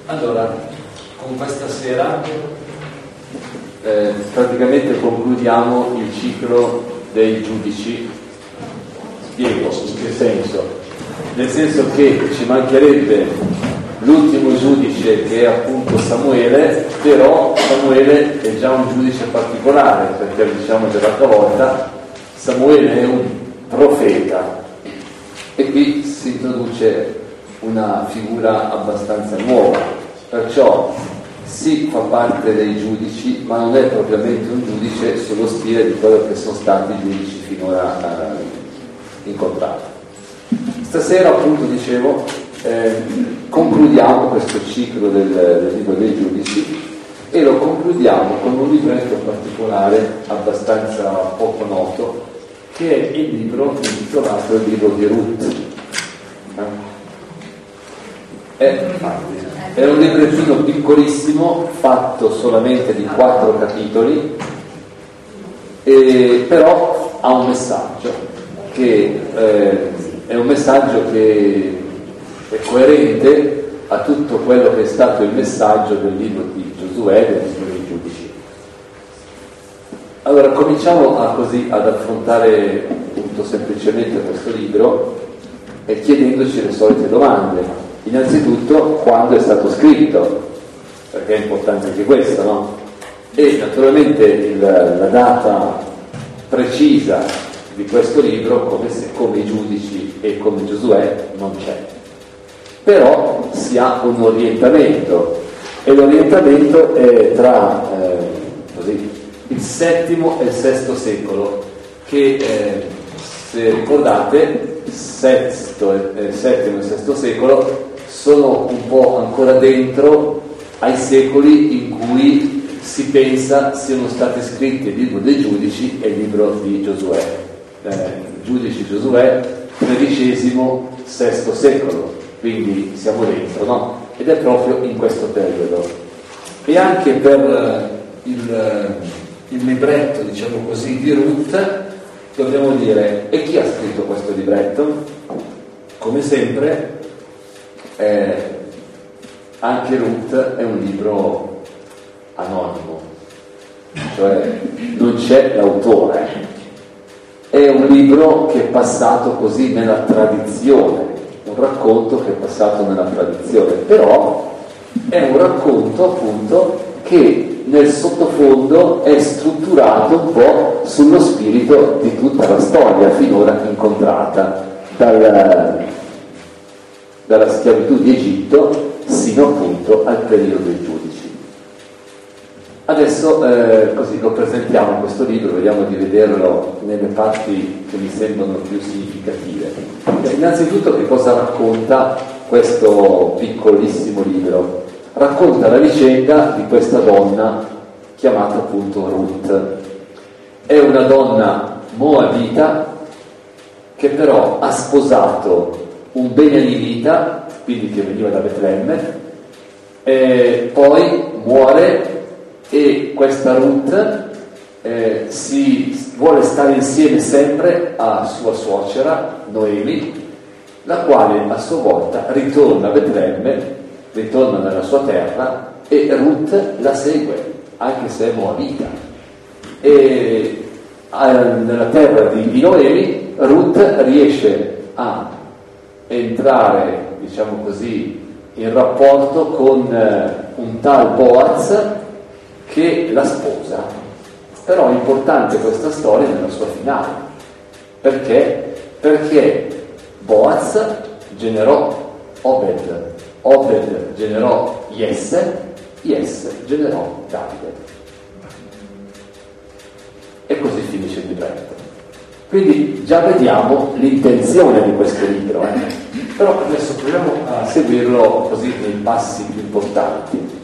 Allora, con questa sera praticamente concludiamo il ciclo dei giudici. Spiego in che senso? Nel senso che ci mancherebbe l'ultimo giudice, che è appunto Samuele, però Samuele è già un giudice particolare, perché diciamo dell'altra volta Samuele è un profeta e qui si introduce una figura abbastanza nuova, perciò sì, fa parte dei giudici, ma non è propriamente un giudice sullo stile di quello che sono stati i giudici finora incontrati. Stasera appunto dicevo concludiamo questo ciclo del libro dei giudici e lo concludiamo con un libretto particolare abbastanza poco noto, che è il libro intitolato il libro di Ruth. È un librettino piccolissimo, fatto solamente di 4 capitoli, però ha un messaggio che è un messaggio che è coerente a tutto quello che è stato il messaggio del libro di Giosuè, del libro dei giudici. Allora cominciamo ad affrontare appunto semplicemente questo libro e chiedendoci le solite domande. Innanzitutto, quando è stato scritto, perché è importante anche questo, no? E naturalmente la data precisa di questo libro, come i giudici e come Giosuè, non c'è. Però si ha un orientamento, e l'orientamento è tra il VII e il VI secolo, che se ricordate, il VII e il VI secolo sono un po' ancora dentro ai secoli in cui si pensa siano stati scritti il libro dei giudici e il libro di Giosuè. Giudici Giosuè, XIII, VI secolo, quindi siamo dentro, no? Ed è proprio in questo periodo. E anche per il libretto, diciamo così, di Ruth, dobbiamo dire, e chi ha scritto questo libretto? Come sempre, anche Ruth è un libro anonimo, cioè non c'è l'autore, è un libro che è passato così nella tradizione, un racconto che è passato nella tradizione, però è un racconto appunto che nel sottofondo è strutturato un po' sullo spirito di tutta la storia finora incontrata, dalla schiavitù di Egitto sino appunto al periodo dei giudici. Adesso così lo presentiamo questo libro, vediamo di vederlo nelle parti che mi sembrano più significative. Innanzitutto, che cosa racconta questo piccolissimo libro? Racconta la vicenda di questa donna chiamata appunto Ruth. È una donna moabita che però ha sposato un beniamita, quindi che veniva da Betlemme, e poi muore, e questa Ruth si vuole stare insieme sempre a sua suocera Noemi, la quale a sua volta ritorna a Betlemme, ritorna nella sua terra, e Ruth la segue anche se è moabita, e nella terra di Noemi Ruth riesce a entrare, diciamo così, in rapporto con un tal Boaz che la sposa. Però è importante questa storia nella sua finale, perché Boaz generò Obed generò Jesse generò Davide, e così finisce il libretto. Quindi già vediamo l'intenzione di questo libro, però adesso proviamo a seguirlo così nei passi più importanti.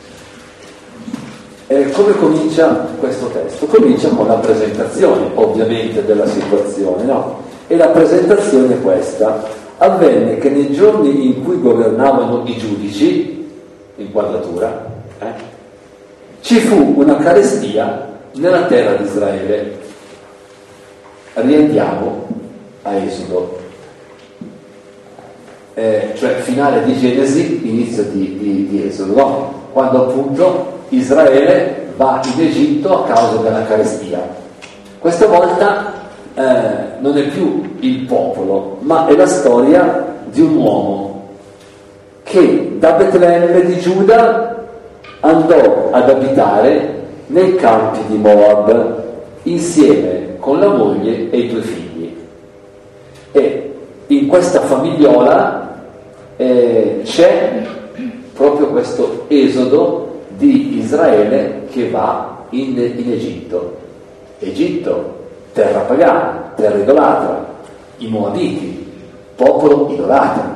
Come comincia questo testo? Comincia con la presentazione, ovviamente, della situazione, no? E la presentazione è questa: avvenne che nei giorni in cui governavano i giudici, inquadratura, ci fu una carestia nella terra di Israele. Riandiamo a Esodo. cioè finale di Genesi, inizio di Esodo, no? Quando appunto Israele va in Egitto a causa della carestia. Questa volta non è più il popolo, ma è la storia di un uomo che da Betlemme di Giuda andò ad abitare nei campi di Moab insieme con la moglie e i 2 figli. E in questa famigliola c'è proprio questo esodo di Israele che va in Egitto. Egitto, terra pagana, terra idolatra, i Moabiti, popolo idolatra.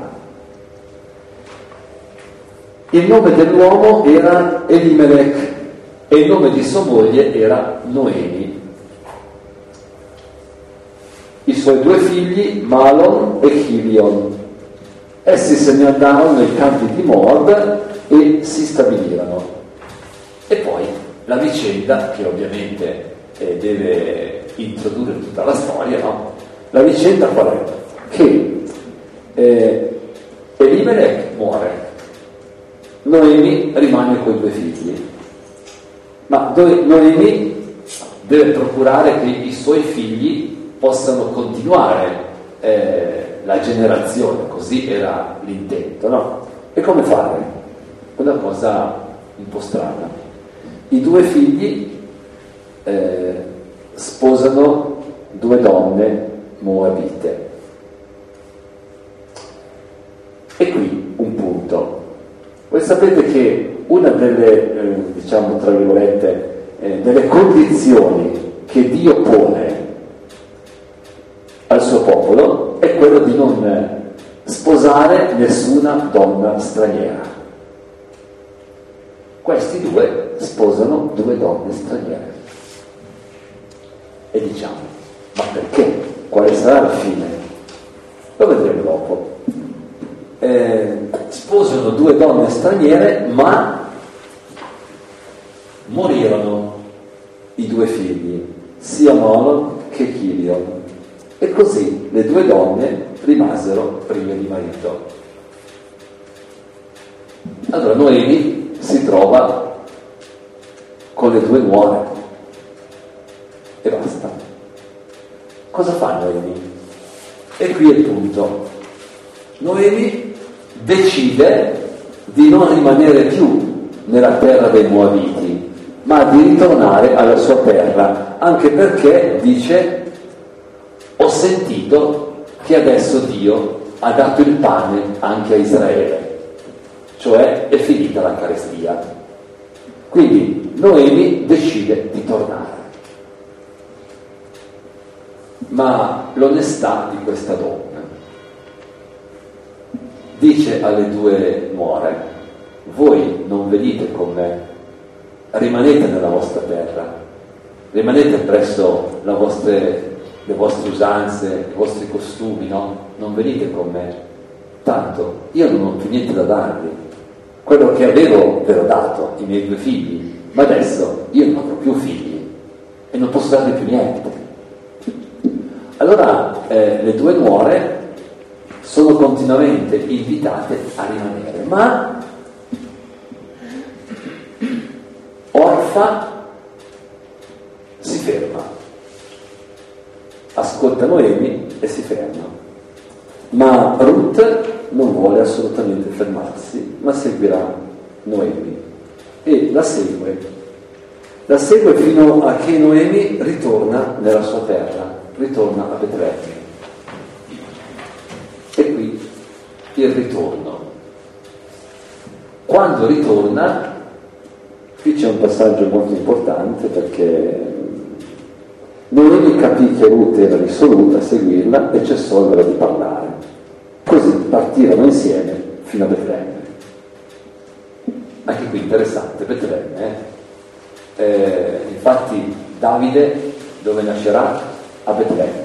Il nome dell'uomo era Elimelech e il nome di sua moglie era Noemi. I suoi 2 figli, Malon e Chilion. Essi se ne andarono nei campi di Moab e si stabilirono. E poi la vicenda, che ovviamente deve introdurre tutta la storia, no? La vicenda qual è? Che Elimelech muore, Noemi rimane con i 2 figli, ma Noemi deve procurare che i suoi figli possano continuare la generazione, così era l'intento, no? E come fare? Una cosa un po' strana. I 2 figli sposano 2 donne moabite. E qui un punto. Voi sapete che una delle, diciamo tra virgolette, delle condizioni che Dio pone al suo popolo è quello di non sposare nessuna donna straniera. Questi 2 sposano 2 donne straniere. E diciamo, ma perché? Quale sarà la fine? Lo vedremo dopo. Sposano 2 donne straniere, ma morirono i 2 figli, sia Malon che Chilion. E così le 2 donne rimasero prive di marito. Allora Noemi si trova con le 2 nuore e basta. Cosa fa Noemi? E qui è il punto. Noemi decide di non rimanere più nella terra dei Moabiti, ma di ritornare alla sua terra, anche perché dice: ho sentito che adesso Dio ha dato il pane anche a Israele, cioè è finita la carestia. Quindi Noemi decide di tornare. Ma l'onestà di questa donna dice alle 2 nuore: voi non venite con me, rimanete nella vostra terra, rimanete presso le vostre usanze, i vostri costumi, no? Non venite con me, tanto io non ho più niente da darvi. Quello che avevo ve l'ho dato, i miei 2 figli, ma adesso io non avrò più figli e non posso darvi più niente. Allora le 2 nuore sono continuamente invitate a rimanere, ma Orfa si ferma, ascolta Noemi e si ferma, ma Ruth non vuole assolutamente fermarsi, ma seguirà Noemi e la segue fino a che Noemi ritorna nella sua terra, ritorna a Betlemme. E qui il ritorno. Quando ritorna, qui c'è un passaggio molto importante, perché Noemi capì che Ruth era risoluta a seguirla e cessò allora di parlare. Così partirono insieme fino a Betlemme. Anche qui interessante, Betlemme. Infatti Davide dove nascerà? A Betlemme.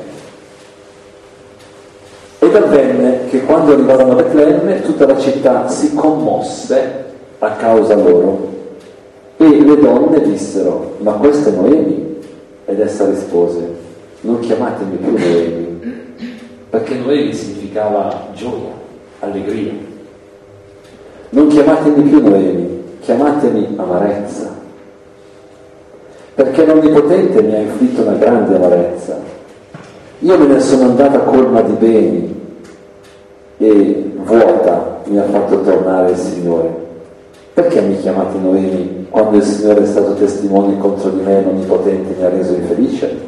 Ed avvenne che quando arrivarono a Betlemme tutta la città si commosse a causa loro, e le donne dissero: ma questa è Noemi? Ed essa rispose: non chiamatemi più Noemi, perché Noemi significava gioia, allegria. Non chiamatemi più Noemi, chiamatemi amarezza, perché l'Onnipotente mi ha inflitto una grande amarezza. Io me ne sono andata colma di beni e vuota mi ha fatto tornare il Signore. Perché mi chiamate Noemi quando il Signore è stato testimone contro di me e l'Onnipotente mi ha reso infelice?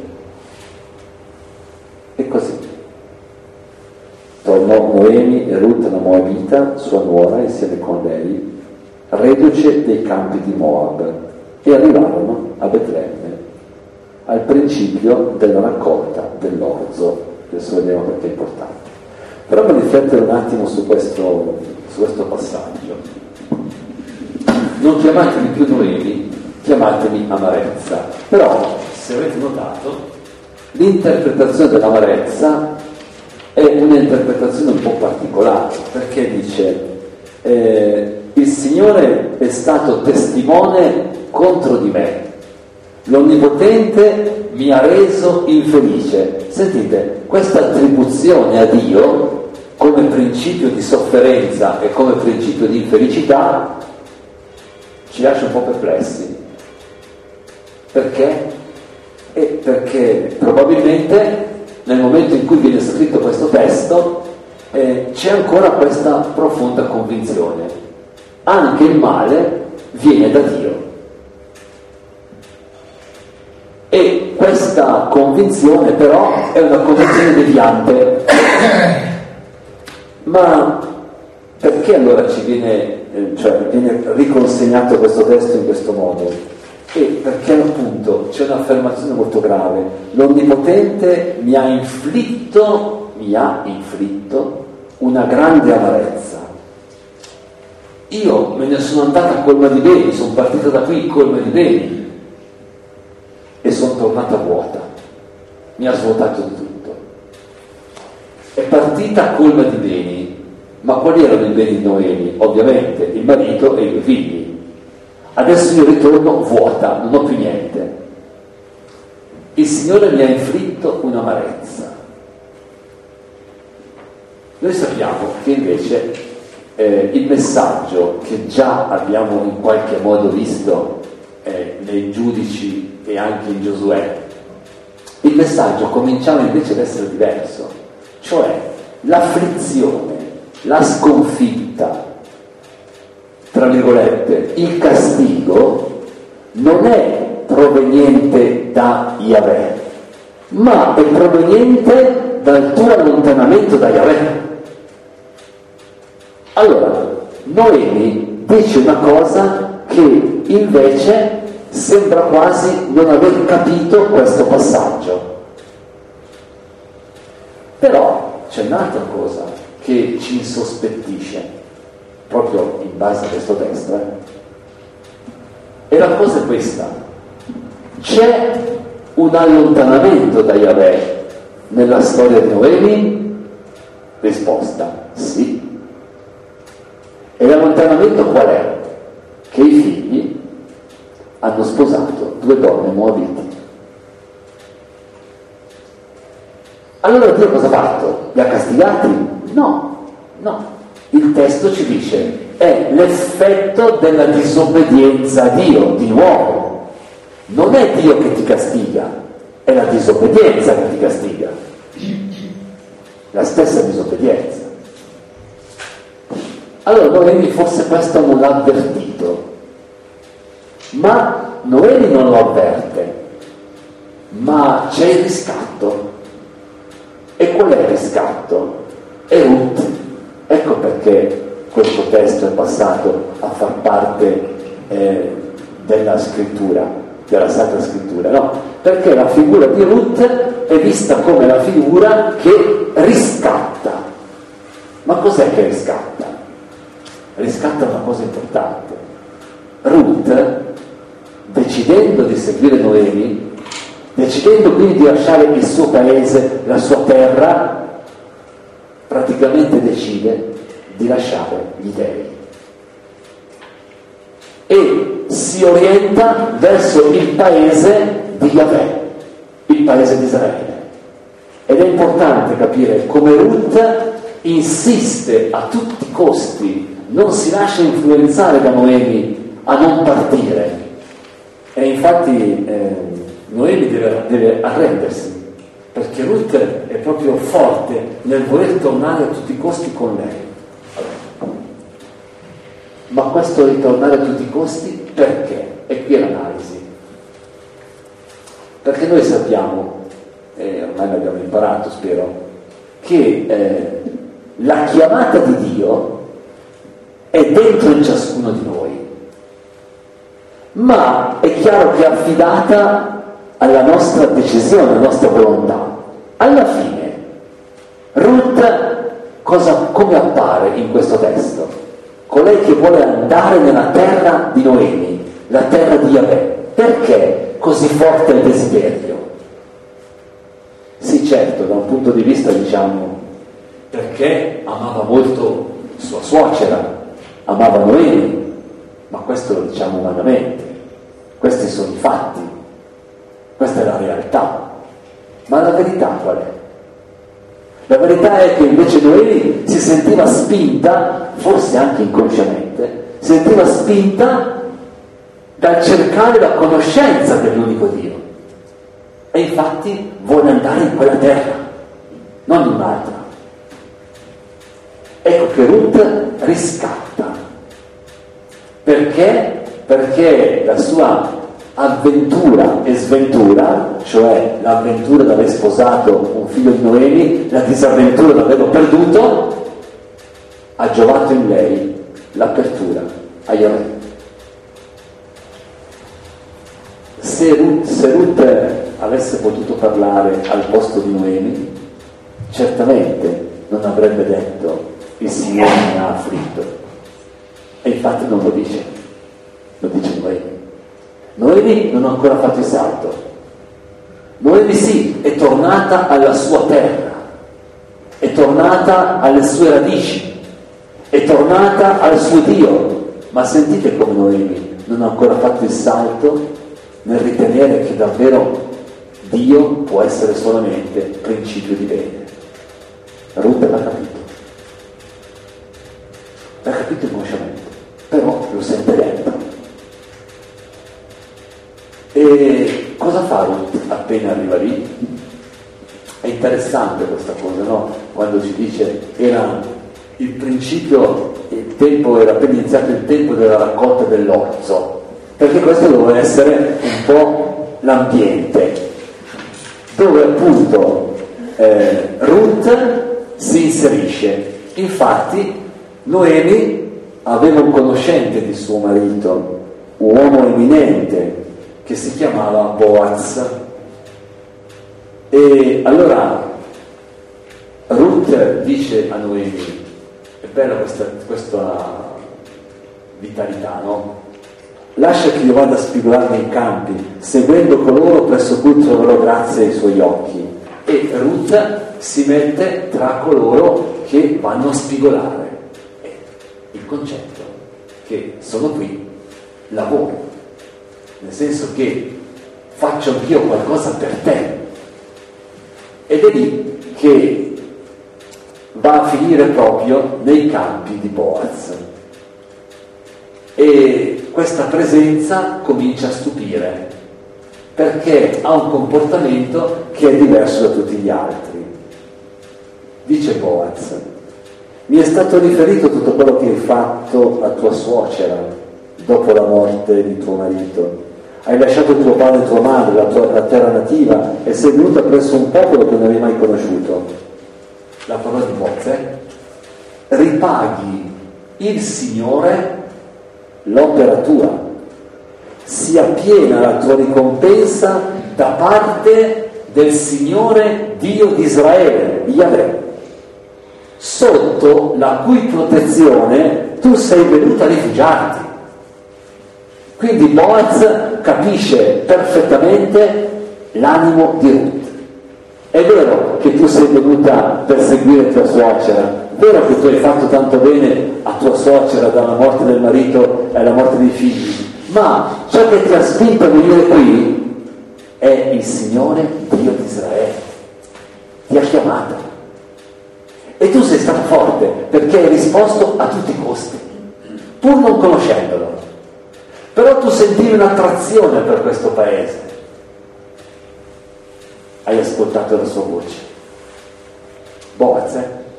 E così tornò Noemi e Ruth la Moabita, sua nuora, insieme con lei, reduce dei campi di Moab, e arrivarono a Betlemme al principio della raccolta dell'orzo. Adesso vediamo perché è importante. Però per riflettere un attimo su questo passaggio. Non chiamatemi più Noemi, chiamatemi amarezza. Però, se avete notato, l'interpretazione dell'amarezza è un'interpretazione un po' particolare, perché dice il Signore è stato testimone contro di me, l'Onnipotente mi ha reso infelice. Sentite, questa attribuzione a Dio come principio di sofferenza e come principio di infelicità ci lascia un po' perplessi. Perché? Perché probabilmente nel momento in cui viene scritto questo testo c'è ancora questa profonda convinzione: anche il male viene da Dio. E questa convinzione però è una convinzione deviante. Ma perché allora ci viene riconsegnato questo testo in questo modo? Perché appunto c'è un'affermazione molto grave: l'Onnipotente mi ha inflitto una grande amarezza. Io me ne sono andata colma di beni, sono partita da qui colma di beni e sono tornata vuota, mi ha svuotato di tutto. È partita colma di beni, ma quali erano i beni di Noemi? Ovviamente il marito e i due figli. Adesso io ritorno vuota, non ho più niente. Il Signore mi ha inflitto un'amarezza. Noi sappiamo che invece il messaggio che già abbiamo in qualche modo visto nei Giudici e anche in Giosuè, il messaggio cominciava invece ad essere diverso, cioè l'afflizione, la sconfitta, tra virgolette, il castigo non è proveniente da Yahweh, ma è proveniente dal tuo allontanamento da Yahweh. Allora, Noemi dice una cosa che invece sembra quasi non aver capito questo passaggio. Però c'è un'altra cosa che ci insospettisce, proprio in base a questo testo, e la cosa è questa: c'è un allontanamento da Yahweh nella storia di Noemi? Risposta: sì. E l'allontanamento qual è? Che i figli hanno sposato due donne moabite. Allora Dio cosa ha fatto? Li ha castigati? No. Il testo ci dice: è l'effetto della disobbedienza a Dio, di nuovo. Non è Dio che ti castiga, è la disobbedienza che ti castiga. La stessa disobbedienza. Allora Noemi forse questo non l'ha avvertito, ma Noemi non lo avverte, ma c'è il riscatto. E qual è il riscatto? È Ruth. Ecco perché questo testo è passato a far parte della scrittura, della Sacra Scrittura, no? Perché la figura di Ruth è vista come la figura che riscatta. Ma cos'è che riscatta? Riscatta una cosa importante. Ruth, decidendo di seguire Noemi, decidendo quindi di lasciare il suo paese, la sua terra, praticamente decide di lasciare gli dei e si orienta verso il paese di Yahweh, il paese di Israele. Ed è importante capire come Ruth insiste a tutti i costi, non si lascia influenzare da Noemi a non partire. E infatti Noemi deve arrendersi, perché Ruth è proprio forte nel voler tornare a tutti i costi con lei. Ma questo ritornare a tutti i costi perché? E qui è l'analisi. Perché noi sappiamo, ormai l'abbiamo imparato spero, che la chiamata di Dio è dentro in ciascuno di noi, ma è chiaro che è affidata alla nostra decisione, alla nostra volontà. Alla fine, Ruth come appare in questo testo? Colei che vuole andare nella terra di Noemi, la terra di Yahweh. Perché così forte il desiderio? Sì, certo, da un punto di vista, diciamo, perché amava molto sua suocera, amava Noemi, ma questo lo diciamo umanamente, questi sono i fatti, questa è la realtà. Ma la verità qual è? La verità è che invece Noemi si sentiva spinta, forse anche inconsciamente, si sentiva spinta dal cercare la conoscenza dell'unico Dio. E infatti vuole andare in quella terra, non in un'altra. Ecco che Ruth riscatta. Perché? Perché la sua avventura e sventura, cioè l'avventura di aver sposato un figlio di Noemi, la disavventura di averlo perduto, ha giovato in lei l'apertura a Yahweh. Se Ruth avesse potuto parlare al posto di Noemi, certamente non avrebbe detto il Signore mi ha afflitto, e infatti non lo dice, lo dice Noemi. Noemi non ha ancora fatto il salto. Noemi sì, è tornata alla sua terra, è tornata alle sue radici, è tornata al suo Dio. Ma sentite come Noemi non ha ancora fatto il salto nel ritenere che davvero Dio può essere solamente principio di bene. Ruth l'ha capito inconsciamente, però lo sente dentro. E cosa fa Ruth appena arriva lì? È interessante questa cosa, no? Quando ci dice era il principio, il tempo era appena iniziato il tempo della raccolta dell'orzo, perché questo doveva essere un po' l'ambiente dove appunto Ruth si inserisce. Infatti Noemi aveva un conoscente di suo marito, un uomo eminente che si chiamava Boaz, e allora Ruth dice a Noemi, è bella questa vitalità, no? Lascia che io vada a spigolarmi nei campi, seguendo coloro presso cui troverò grazia ai suoi occhi. E Ruth si mette tra coloro che vanno a spigolare. Il concetto che sono qui, lavoro, nel senso che faccio anch'io qualcosa per te. Ed è lì che va a finire proprio nei campi di Boaz. E questa presenza comincia a stupire, perché ha un comportamento che è diverso da tutti gli altri. Dice Boaz: mi è stato riferito tutto quello che hai fatto a tua suocera dopo la morte di tuo marito. Hai lasciato tuo padre e tua madre, la terra nativa, e sei venuta presso un popolo che non avevi mai conosciuto. La parola di Boaz è: ripaghi il Signore l'opera tua, sia piena la tua ricompensa da parte del Signore Dio di Israele, Yahweh, sotto la cui protezione tu sei venuto a rifugiarti. Quindi Boaz capisce perfettamente l'animo di Ruth. È vero che tu sei venuta per seguire tua suocera, è vero che tu hai fatto tanto bene a tua suocera dalla morte del marito e alla morte dei figli, ma ciò che ti ha spinto a venire qui è il Signore Dio di Israele. Ti ha chiamata E tu sei stato forte perché hai risposto a tutti i costi, pur non conoscendolo. Però tu sentivi un'attrazione per questo paese. Hai ascoltato la sua voce. Boaz,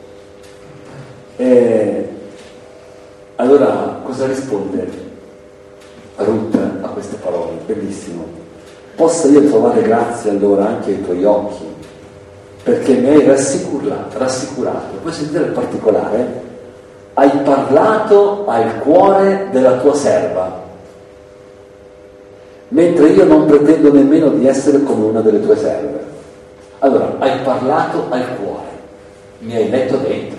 E allora cosa risponde Ruth a queste parole? Bellissimo. Possa io trovare grazia allora anche ai tuoi occhi, perché mi hai rassicurato. Poi sentite il particolare: hai parlato al cuore della tua serva, mentre io non pretendo nemmeno di essere come una delle tue serve. Allora, hai parlato al cuore, mi hai letto dentro,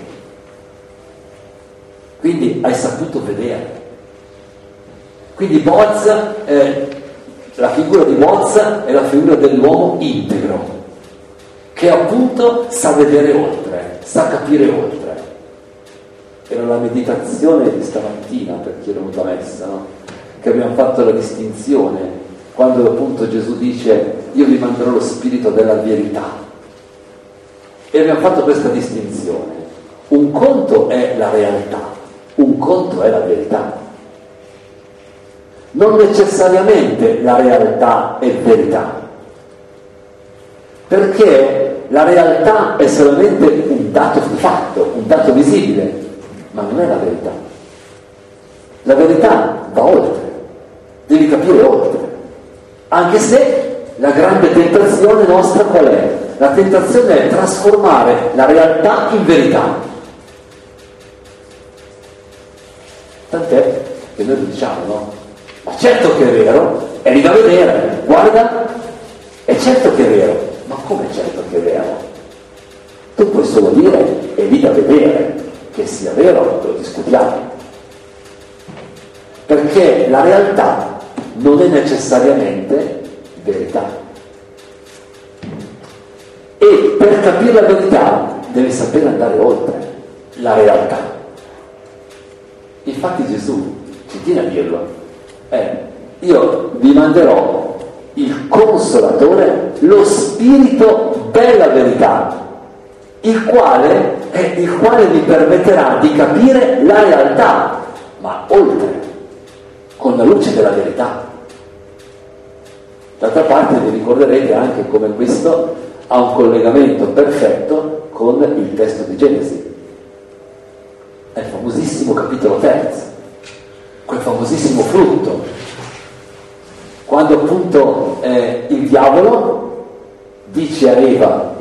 quindi hai saputo vedere. Quindi Boaz, la figura di Boaz è la figura dell'uomo integro, che appunto sa vedere oltre, sa capire oltre. Era la meditazione di stamattina, per chi è venuto a messa, no? Che abbiamo fatto la distinzione quando appunto Gesù dice: io vi manderò lo spirito della verità, e abbiamo fatto questa distinzione. Un conto è la realtà, un conto è la verità. Non necessariamente la realtà è verità, perché la realtà è solamente un dato di fatto, un dato visibile, ma non è la verità. La verità va oltre, devi capire oltre. Anche se la grande tentazione nostra qual è? La tentazione è trasformare la realtà in verità. Tant'è che noi diciamo, no? Ma certo che è vero, è lì da vedere, guarda, è certo che è vero. Ma come certo che è vero? Tu puoi solo dire, è lì da vedere, che sia vero, lo discutiamo. Perché la realtà non è necessariamente verità. E per capire la verità devi sapere andare oltre la realtà. Infatti Gesù ci tiene a dirlo. Io vi manderò il Consolatore, lo Spirito della verità, il quale vi permetterà di capire la realtà, ma oltre, con la luce della verità. D'altra parte vi ricorderete anche come questo ha un collegamento perfetto con il testo di Genesi. È il famosissimo capitolo 3, quel famosissimo frutto, quando appunto il diavolo dice a Eva,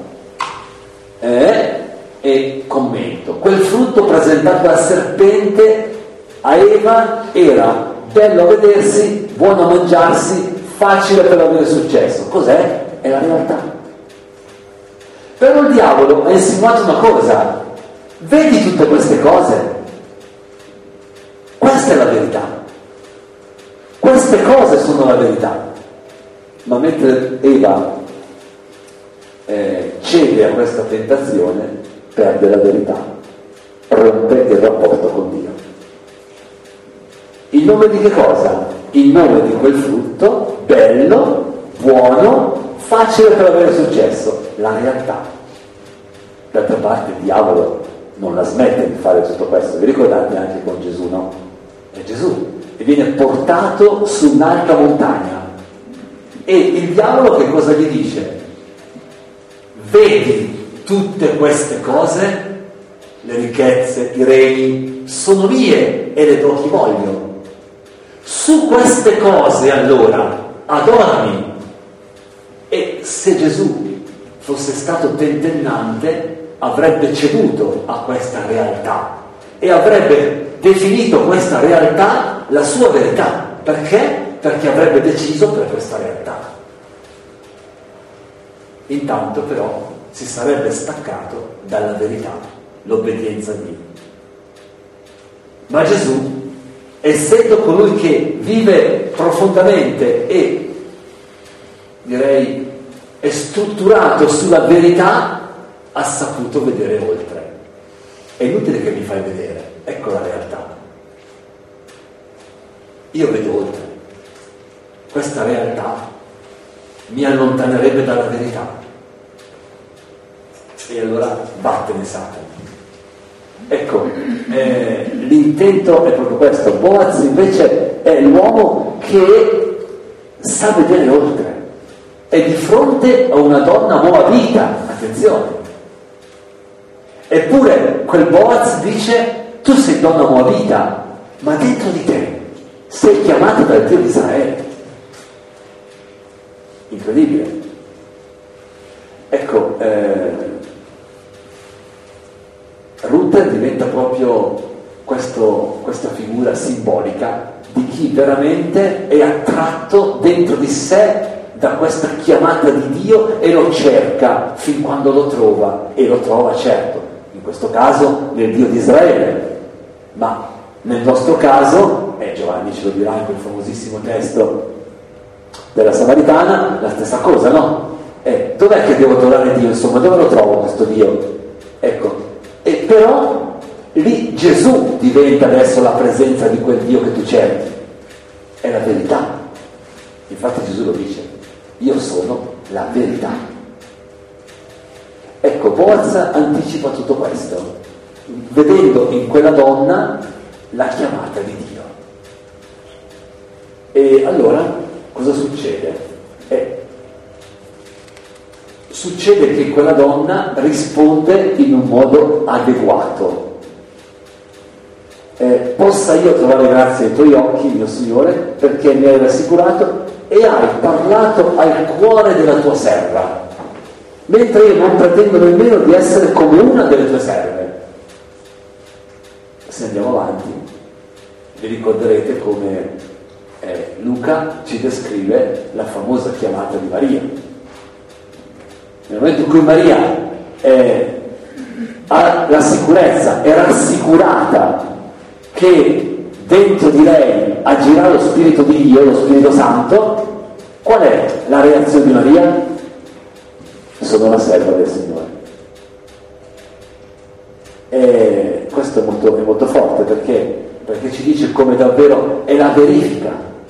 e commento, quel frutto presentato dal serpente a Eva era bello a vedersi, buono a mangiarsi, facile per avere successo. Cos'è? È la realtà. Però il diavolo ha insinuato una cosa: vedi tutte queste cose? Questa è la verità. Queste cose sono la verità. Ma mentre Eva cede a questa tentazione, perde la verità, rompe il rapporto con Dio. In nome di che cosa? In nome di quel frutto bello, buono, facile per avere successo, la realtà. D'altra parte il diavolo non la smette di fare tutto questo. Vi ricordate anche con Gesù, no? È Gesù e viene portato su un'alta montagna e il diavolo che cosa gli dice? Vedi tutte queste cose, le ricchezze, i regni, sono mie e le do a chi voglio. Su queste cose allora adorami. E se Gesù fosse stato tentennante avrebbe ceduto a questa realtà e avrebbe definito questa realtà la sua verità. Perché? Perché avrebbe deciso per questa realtà. Intanto però si sarebbe staccato dalla verità, l'obbedienza a Dio. Ma Gesù, essendo colui che vive profondamente e direi è strutturato sulla verità, ha saputo vedere oltre. È inutile che mi fai vedere, ecco la realtà. Io vedo oltre. Questa realtà mi allontanerebbe dalla verità. E allora vattene Satana. Ecco, l'intento è proprio questo. Boaz invece è l'uomo che sa vedere oltre, è di fronte a una donna moabita, attenzione. Eppure quel Boaz dice: tu sei donna moabita, ma dentro di te sei chiamato dal Dio di Israele. Incredibile. Ecco, Ruth diventa proprio questa figura simbolica di chi veramente è attratto dentro di sé da questa chiamata di Dio e lo cerca fin quando lo trova, e lo trova, certo, in questo caso nel Dio di Israele, ma nel nostro caso, Giovanni ce lo dirà in quel famosissimo testo della Samaritana, la stessa cosa, no? Dov'è che devo trovare Dio? Insomma, dove lo trovo questo Dio? Ecco, e però lì Gesù diventa adesso la presenza di quel Dio che tu cerchi, è la verità. Infatti Gesù lo dice: io sono la verità. Ecco, Boaz anticipa tutto questo, vedendo in quella donna la chiamata di Dio. E allora cosa succede? Succede che quella donna risponde in un modo adeguato. Possa io trovare grazia ai tuoi occhi, mio Signore, perché mi hai rassicurato e hai parlato al cuore della tua serva, mentre io non pretendo nemmeno di essere come una delle tue serve. Se andiamo avanti, vi ricorderete come Luca ci descrive la famosa chiamata di Maria. Nel momento in cui Maria ha la sicurezza, è rassicurata che dentro di lei agirà lo Spirito di Dio, lo Spirito Santo, qual è la reazione di Maria? Sono la serva del Signore. E questo è molto forte, perché ci dice come davvero è la verifica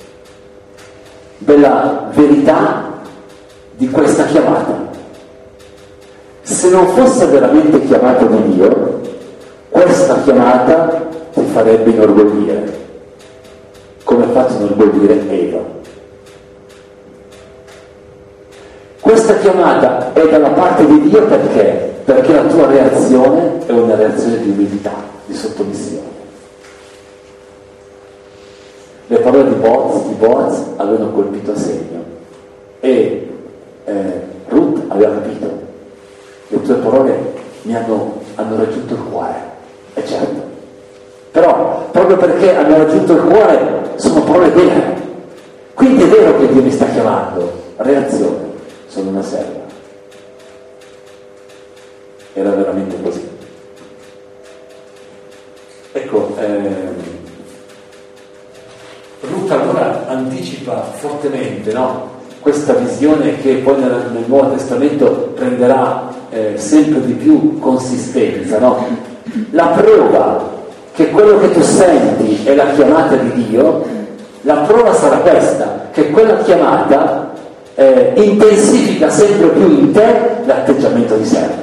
della verità di questa chiamata. Se non fosse veramente chiamata di Dio, questa chiamata ti farebbe inorgoglire, come ha fatto inorgoglire Eva. Questa chiamata è dalla parte di Dio perché? Perché la tua reazione è una reazione di umiltà, di sottomissione. Le parole di Boaz avevano colpito a segno e Ruth aveva capito: le tue parole mi hanno raggiunto il cuore. E certo, però proprio perché hanno raggiunto il cuore sono parole vere, quindi è vero che Dio mi sta chiamando. Reazione: sono una serva. Era veramente così. Ecco, Ruth allora anticipa fortemente, no? Questa visione che poi nel Nuovo Testamento prenderà sempre di più consistenza, no? La prova che quello che tu senti è la chiamata di Dio, la prova sarà questa, che quella chiamata intensifica sempre più in te l'atteggiamento di servo.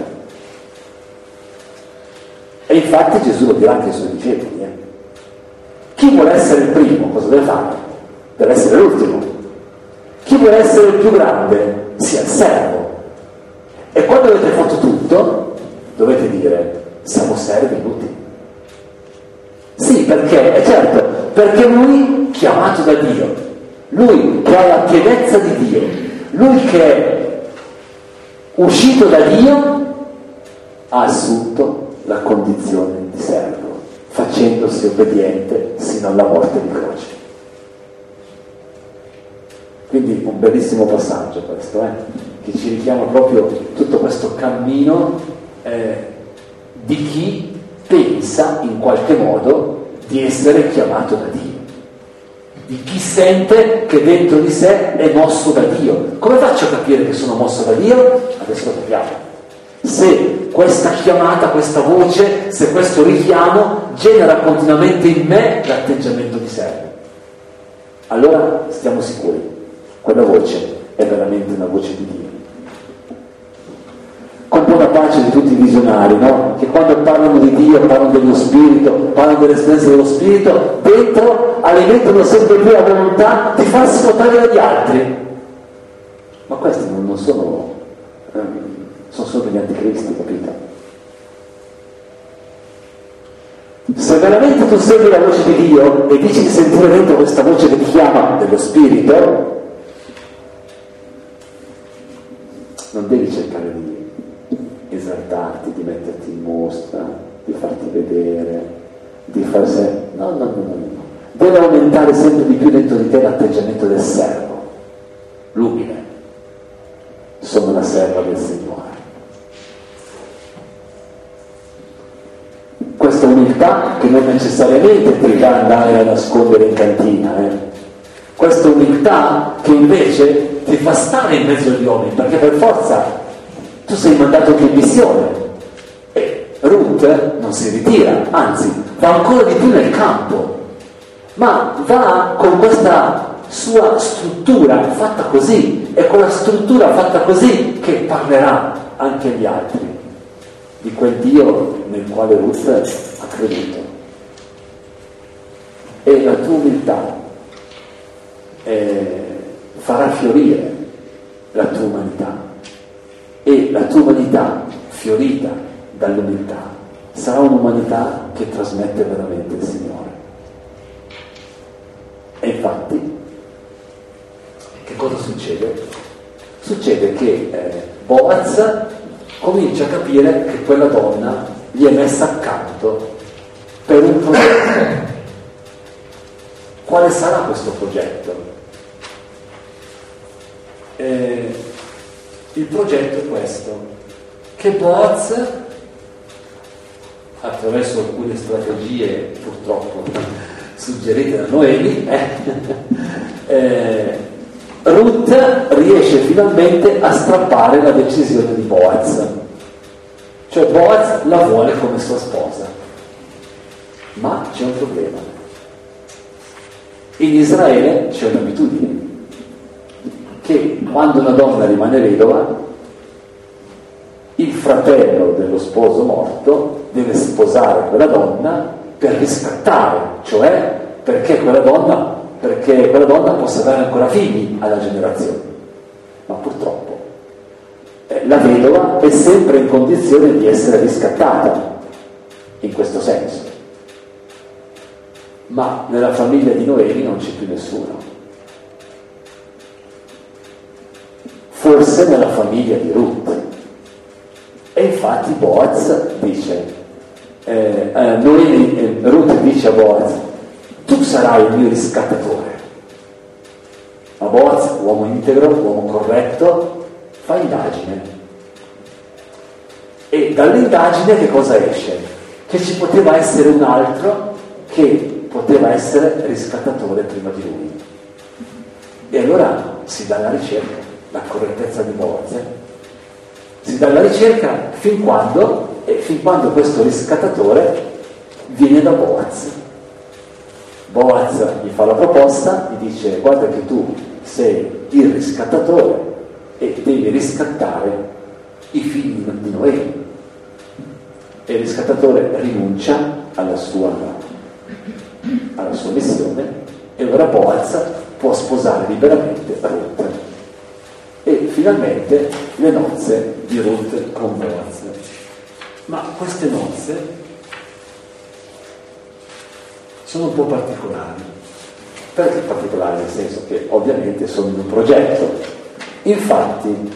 E infatti Gesù lo dirà anche ai suoi discepoli. Chi vuole essere il primo, cosa deve fare? Deve essere l'ultimo. Chi vuole essere il più grande, sia il servo. E quando avete fatto tutto, dovete dire: siamo servi inutili. Sì, perché? È certo, perché lui chiamato da Dio, lui che ha la pienezza di Dio, lui che è uscito da Dio, ha assunto la condizione di servo, facendosi obbediente sino alla morte di croce. Quindi un bellissimo passaggio questo, che ci richiama proprio tutto questo cammino di chi pensa in qualche modo di essere chiamato da Dio, di chi sente che dentro di sé è mosso da Dio. Come faccio a capire che sono mosso da Dio? Adesso lo capiamo. Se questa chiamata, questa voce, se questo richiamo genera continuamente in me l'atteggiamento di servo, allora stiamo sicuri, quella voce è veramente una voce di Dio. con buona pace di tutti i visionari, no? Che quando parlano di Dio, parlano dello Spirito, parlano dell'esperienza dello Spirito, dentro alimentano sempre più la volontà di farsi notare dagli altri. Ma questi non sono, sono solo degli anticristi, capito? Se veramente tu segui la voce di Dio e dici di sentire dentro questa voce che ti chiama dello Spirito, non devi cercare di esaltarti, di metterti in mostra, di farti vedere, di far sempre... No. Deve aumentare sempre di più dentro di te l'atteggiamento del servo, l'umile. Sono la serva del Signore. Questa umiltà che non necessariamente ti fa andare a nascondere in cantina, Questa umiltà che invece ti fa stare in mezzo agli uomini, perché per forza tu sei mandato anche in missione. E Ruth non si ritira, anzi va ancora di più nel campo, ma va con questa sua struttura fatta così, e con la struttura fatta così che parlerà anche agli altri di quel Dio nel quale Ruth ha creduto. E la tua umiltà farà fiorire la tua umanità, e la tua umanità fiorita dall'umiltà sarà un'umanità che trasmette veramente il Signore. E infatti che cosa succede? Succede che Boaz comincia a capire che quella donna gli è messa accanto per un progetto. Quale sarà questo progetto? Il progetto è questo, che Boaz, attraverso alcune strategie purtroppo suggerite da Noemi, Ruth riesce finalmente a strappare la decisione di Boaz, cioè Boaz la vuole come sua sposa, ma c'è un problema. In Israele c'è un'abitudine che quando una donna rimane vedova, il fratello dello sposo morto deve sposare quella donna per riscattare, cioè perché quella donna possa dare ancora figli alla generazione. Ma purtroppo la vedova è sempre in condizione di essere riscattata in questo senso. Ma nella famiglia di Noemi non c'è più nessuno. Forse nella famiglia di Ruth. E infatti Boaz dice, Ruth dice a Boaz: tu sarai il mio riscattatore. Ma Boaz, uomo integro, uomo corretto, fa indagine. E dall'indagine che cosa esce? Che ci poteva essere un altro che poteva essere riscattatore prima di lui. E allora si dà alla ricerca, la correttezza di Boaz. Si dà alla ricerca fin quando questo riscattatore viene da Boaz. Boaz gli fa la proposta, gli dice: guarda che tu sei il riscattatore e devi riscattare i figli di Noemi. E il riscattatore rinuncia alla sua missione, e ora Boaz può sposare liberamente Ruth. E finalmente le nozze di Ruth con Boaz. Ma queste nozze sono un po' particolari. Perché particolari? Nel senso che ovviamente sono in un progetto. Infatti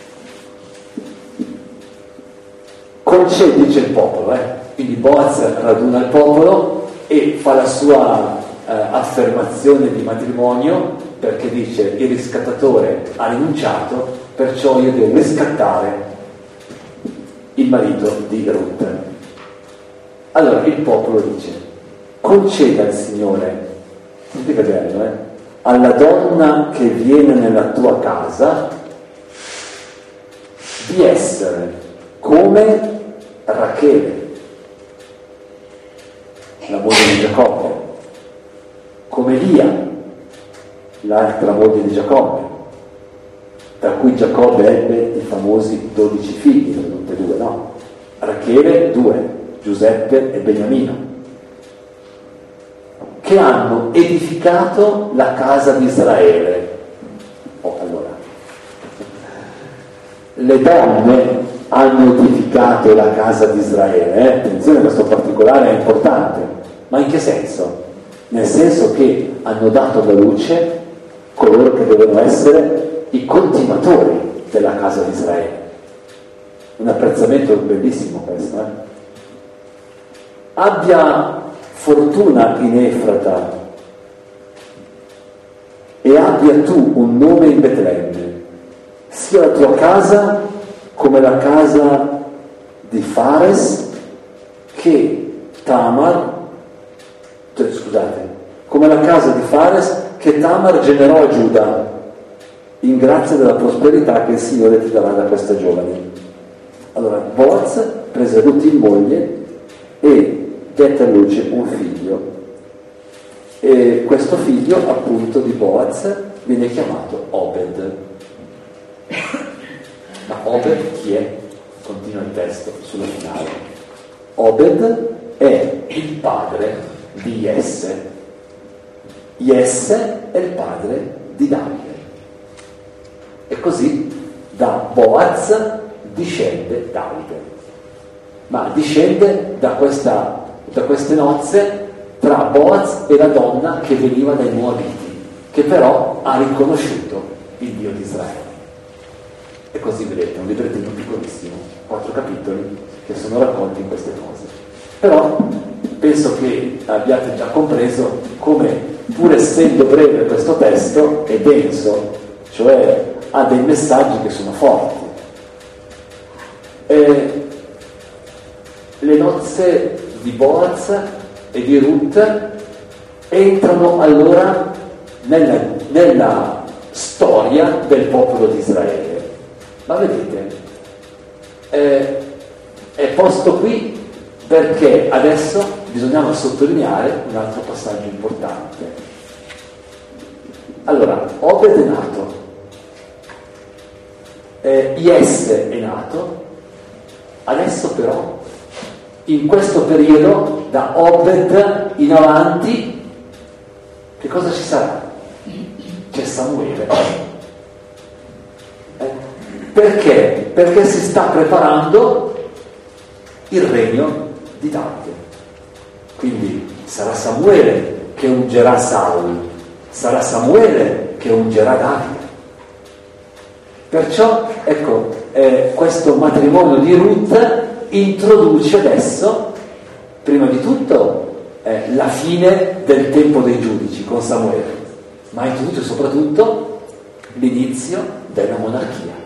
dice il popolo, quindi Boaz raduna il popolo e fa la sua affermazione di matrimonio, perché dice: il riscattatore ha rinunciato, perciò io devo riscattare il marito di Ruth. Allora il popolo dice: conceda il Signore, sentite bello, alla donna che viene nella tua casa di essere come Rachele, la moglie di Giacobbe, come Lia, l'altra moglie di Giacobbe, da cui Giacobbe ebbe i famosi 12 figli, per non due, no? Rachele, due, Giuseppe e Beniamino, che hanno edificato la casa di Israele. Allora, le donne hanno edificato la casa di Israele, attenzione, questo particolare è importante, ma in che senso? Nel senso che hanno dato alla luce coloro che devono essere i continuatori della casa di Israele. Un apprezzamento bellissimo questo, Abbia fortuna in Efrata e abbia tu un nome in Betlemme, sia la tua casa come la casa di Fares che Tamar, come la casa di Fares che Tamar generò a Giuda, in grazia della prosperità che il Signore ti darà da questa giovane. Allora, Boaz prese Ruth in moglie e dette a luce un figlio, e questo figlio appunto di Boaz viene chiamato Obed. Ma Obed chi è? Continua il testo sulla finale. Obed è il padre di Jesse. Jesse è il padre di Davide. E così da Boaz discende Davide. Ma discende da queste nozze tra Boaz e la donna che veniva dai Moabiti, che però ha riconosciuto il Dio di Israele. E così vedete, un librettino piccolissimo, 4 capitoli che sono raccolti in queste cose. Però penso che abbiate già compreso come, pur essendo breve questo testo, è denso, cioè ha dei messaggi che sono forti. Le nozze di Boaz e di Ruth entrano allora nella storia del popolo di Israele. Ma vedete, è posto qui perché adesso bisognava sottolineare un altro passaggio importante. Allora, Obed è nato, Jesse è nato, adesso però in questo periodo da Obed in avanti che cosa ci sarà? C'è Samuele. Perché? Perché si sta preparando il regno di Davide. Quindi sarà Samuele che ungerà Saul, sarà Samuele che ungerà Davide. Perciò, ecco, questo matrimonio di Ruth introduce adesso, prima di tutto, la fine del tempo dei giudici con Samuele, ma introduce soprattutto l'inizio della monarchia.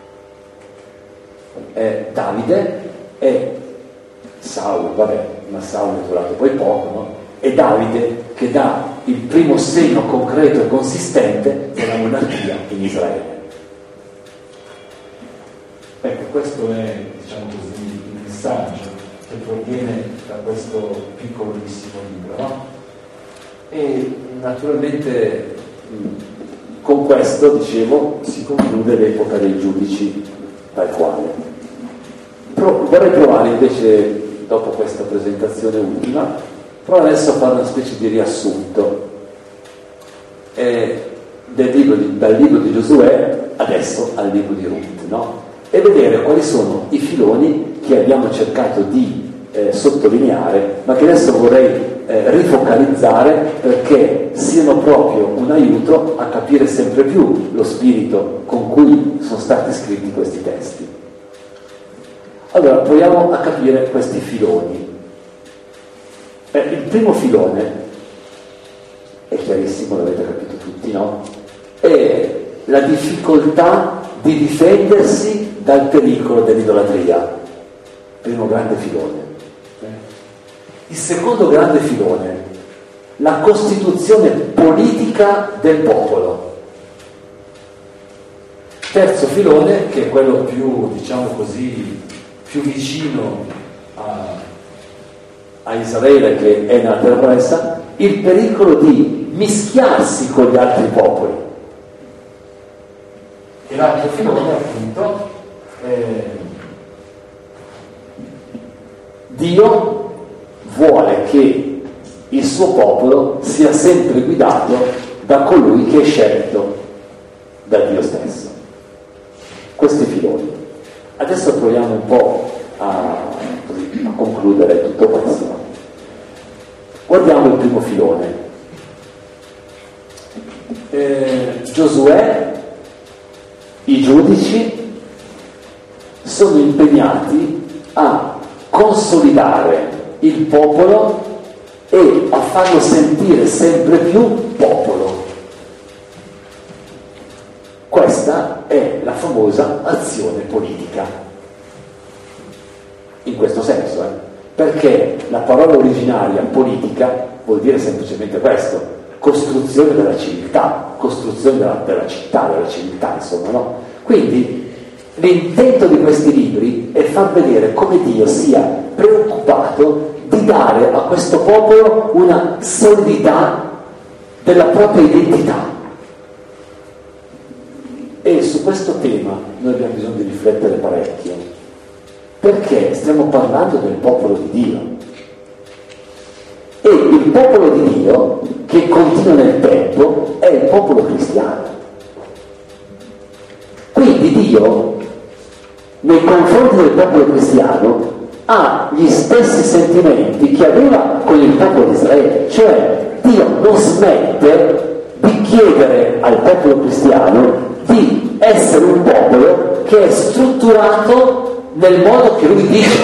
Davide e Saul, ma Saul è durato poi poco, no? È Davide che dà il primo segno concreto e consistente della monarchia in Israele. Ecco, questo è, diciamo così, il messaggio che proviene da questo piccolissimo libro, no? E naturalmente con questo, dicevo, si conclude l'epoca dei giudici tal quale. Vorrei provare invece, dopo questa presentazione ultima, provare adesso a fare una specie di riassunto dal libro di Giosuè adesso al libro di Ruth, no? E vedere quali sono i filoni che abbiamo cercato di sottolineare, ma che adesso vorrei rifocalizzare perché siano proprio un aiuto a capire sempre più lo spirito con cui sono stati scritti questi testi. Allora, proviamo a capire questi filoni. Il primo filone, è chiarissimo, l'avete capito tutti, no? È la difficoltà di difendersi dal pericolo dell'idolatria. Primo grande filone. Il secondo grande filone, la costituzione politica del popolo. Terzo filone, che è quello più, diciamo così, più vicino a Israele, che è nella terra promessa, il pericolo di mischiarsi con gli altri popoli. E l'altro filone, appunto, Dio vuole che il suo popolo sia sempre guidato da colui che è scelto da Dio stesso. Questi filoni. Adesso proviamo un po' a concludere tutto questo. Guardiamo il primo filone. Giosuè, i giudici sono impegnati a consolidare il popolo e a farlo sentire sempre più popolo. Questa è la famosa azione politica. In questo senso, perché la parola originaria politica vuol dire semplicemente questo: costruzione della civiltà, costruzione della città, della civiltà, insomma, no? Quindi l'intento di questi libri è far vedere come Dio sia preoccupato di dare a questo popolo una solidità della propria identità. E su questo tema noi abbiamo bisogno di riflettere parecchio, perché stiamo parlando del popolo di Dio. E il popolo di Dio, che continua nel tempo, è il popolo cristiano. Quindi Dio, nei confronti del popolo cristiano, ha gli stessi sentimenti che aveva con il popolo di Israele. Cioè, Dio non smette di chiedere al popolo cristiano di essere un popolo che è strutturato nel modo che lui dice.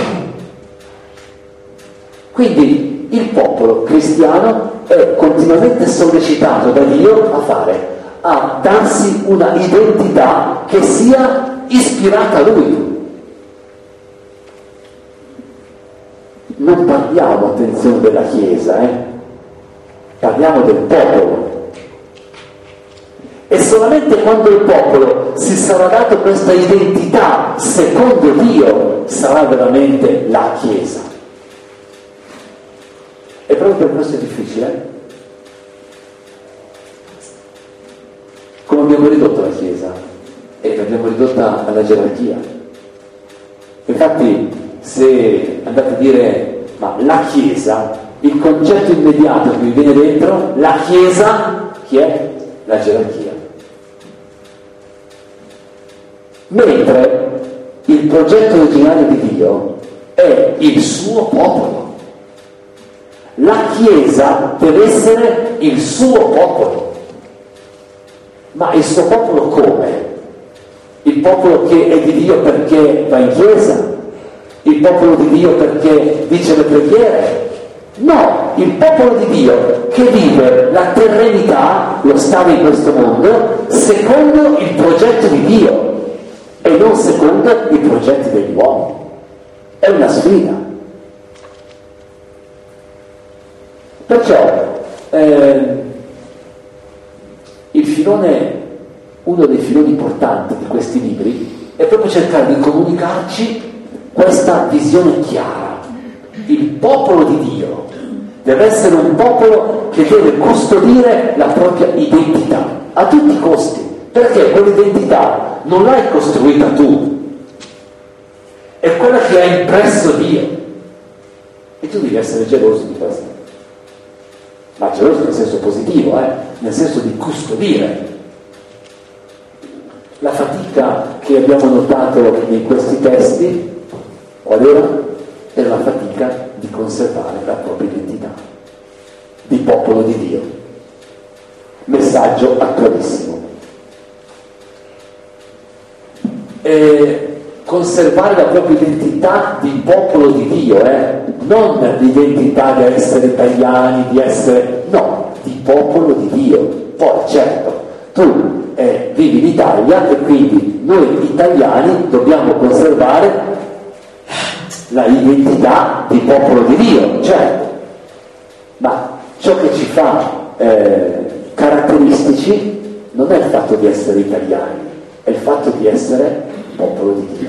Quindi il popolo cristiano è continuamente sollecitato da Dio a darsi una identità che sia ispirata a lui. Non parliamo, attenzione, della Chiesa, parliamo del popolo. E solamente quando il popolo si sarà dato questa identità secondo Dio sarà veramente la Chiesa. E proprio per questo è difficile. Come abbiamo ridotto la Chiesa? E l'abbiamo ridotta alla gerarchia. Infatti, se andate a dire ma la Chiesa, il concetto immediato che vi viene dentro, la Chiesa, chi è? La gerarchia. Mentre il progetto originario di Dio è il suo popolo. La Chiesa deve essere il suo popolo. Ma il suo popolo come? Il popolo che è di Dio perché va in chiesa? Il popolo di Dio perché dice le preghiere? No, il popolo di Dio che vive la terrenità, lo stare in questo mondo, secondo il progetto di Dio e non secondo i progetti degli uomini. È una sfida. Perciò uno dei filoni importanti di questi libri è proprio cercare di comunicarci questa visione chiara. Il popolo di Dio deve essere un popolo che deve custodire la propria identità a tutti i costi, perché quell'identità non l'hai costruita tu, è quella che ha impresso Dio e tu devi essere geloso di questo, ma geloso nel senso positivo, nel senso di custodire. La fatica che abbiamo notato in questi testi, qual era? Era la fatica di conservare la propria identità di popolo di Dio. Messaggio attualissimo. Conservare la propria identità di popolo di Dio, non l'identità di essere italiani, di popolo di Dio. Poi certo, tu vivi in Italia e quindi noi italiani dobbiamo conservare la identità di popolo di Dio, certo, ma ciò che ci fa caratteristici non è il fatto di essere italiani, è il fatto di essere popolo di Dio.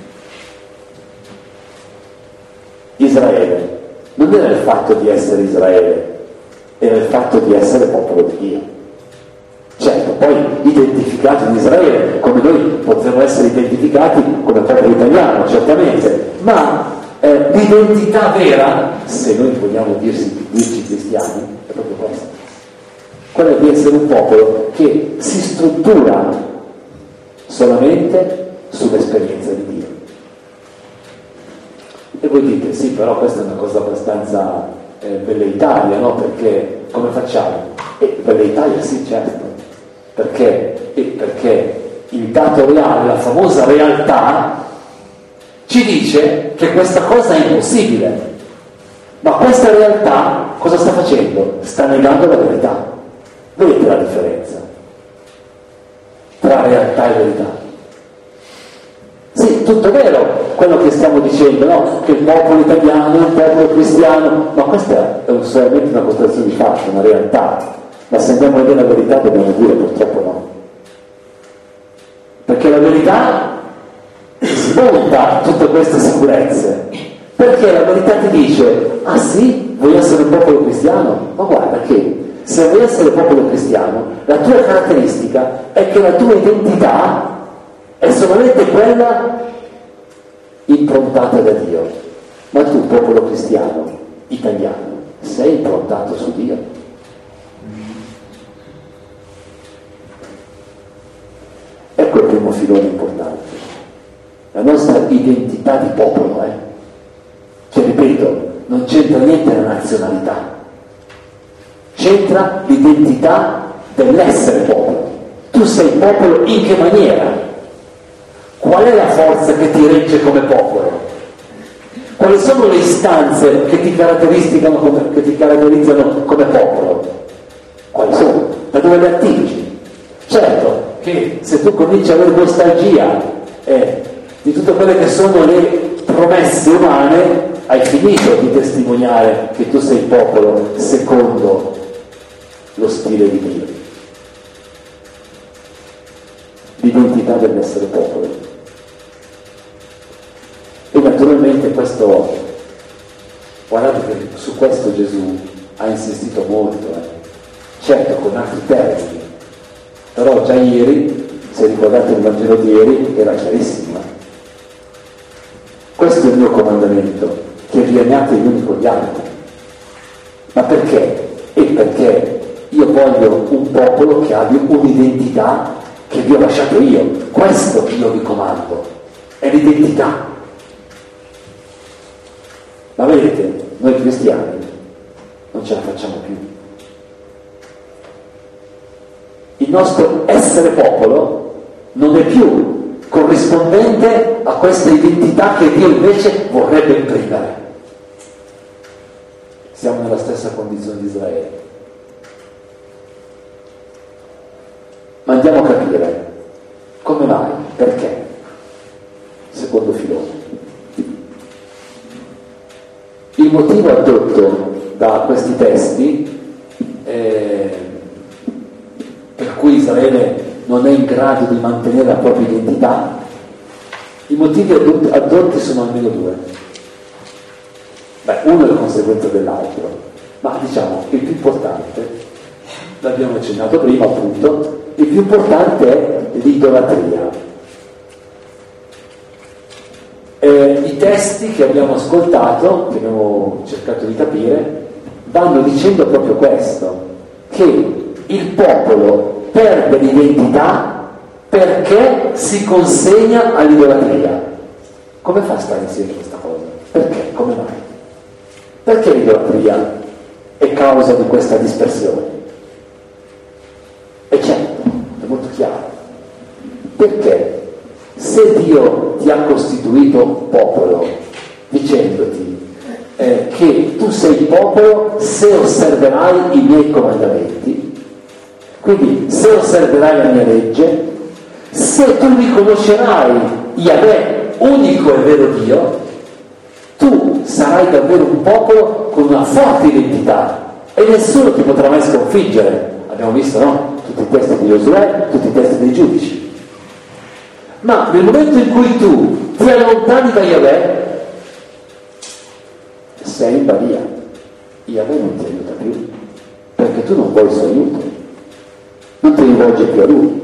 Israele non era il fatto di essere Israele, era il fatto di essere popolo di Dio. Certo, poi identificati in Israele, come noi potremmo essere identificati come popolo italiano, certamente, ma l'identità vera, se noi vogliamo dirci cristiani, è proprio questa, quella di essere un popolo che si struttura solamente sull'esperienza di Dio. E voi dite, sì, però questa è una cosa abbastanza velleitaria, no? Perché come facciamo? Velleitaria, sì, certo. Perché? Perché il dato reale, la famosa realtà, ci dice che questa cosa è impossibile. Ma questa realtà cosa sta facendo? Sta negando la verità. Vedete la differenza tra realtà e verità? Sì, tutto vero quello che stiamo dicendo, no? Che il popolo italiano è un popolo cristiano, ma questa è solamente una constatazione di fatto, una realtà. Ma se andiamo a vedere la verità dobbiamo dire purtroppo no. Perché la verità smonta tutte queste sicurezze. Perché la verità ti dice, ah sì, vuoi essere un popolo cristiano? Ma guarda che se vuoi essere popolo cristiano, la tua caratteristica è che la tua identità è solamente quella improntata da Dio. Ma tu, popolo cristiano, italiano, sei improntato su Dio? Ecco il primo filone importante. La nostra identità di popolo, Cioè, ripeto, non c'entra niente la nazionalità. C'entra l'identità dell'essere popolo. Tu sei popolo in che maniera? Qual è la forza che ti regge come popolo? Quali sono le istanze che ti caratterizzano come popolo? Quali sono? Da dove le attingi? Certo che se tu cominci a avere nostalgia di tutte quelle che sono le promesse umane, hai finito di testimoniare che tu sei popolo secondo lo stile di Dio. L'identità dell'essere popolo. E naturalmente questo, guardate che su questo Gesù ha insistito molto, certo con altri termini, però già ieri, se ricordate il Vangelo di ieri, era chiarissimo. Questo è il mio comandamento, che vi amiate gli uni con gli altri. Ma perché? Perché io voglio un popolo che abbia un'identità che vi ho lasciato io. Questo io vi comando, è l'identità. Ma vedete, noi cristiani non ce la facciamo più. Il nostro essere popolo non è più corrispondente a questa identità che Dio invece vorrebbe imprimere. Siamo nella stessa condizione di Israele. Ma andiamo a capire come mai, perché. Secondo filone. Il motivo addotto da questi testi per cui Israele non è in grado di mantenere la propria identità, i motivi addotti sono almeno due. Uno è la conseguenza dell'altro, ma diciamo il più importante, l'abbiamo accennato prima appunto, il più importante è l'idolatria. I testi che abbiamo ascoltato, che abbiamo cercato di capire, vanno dicendo proprio questo, che il popolo perde l'identità perché si consegna all'idolatria. Come fa a stare insieme questa cosa? Perché? Come mai? Perché l'idolatria è causa di questa dispersione? E certo, è molto chiaro. Perché se Dio ti ha costituito popolo dicendoti che tu sei popolo se osserverai i miei comandamenti, quindi se osserverai la mia legge, se tu riconoscerai Yahweh unico e vero Dio, tu sarai davvero un popolo con una forte identità e nessuno ti potrà mai sconfiggere. Abbiamo visto, no? Tutti i testi di Giosuè, tutti i testi dei giudici. Ma nel momento in cui tu ti allontani da Yahweh, sei in balia. Yahweh non ti aiuta più, perché tu non vuoi il suo aiuto, non ti rivolgi più a lui.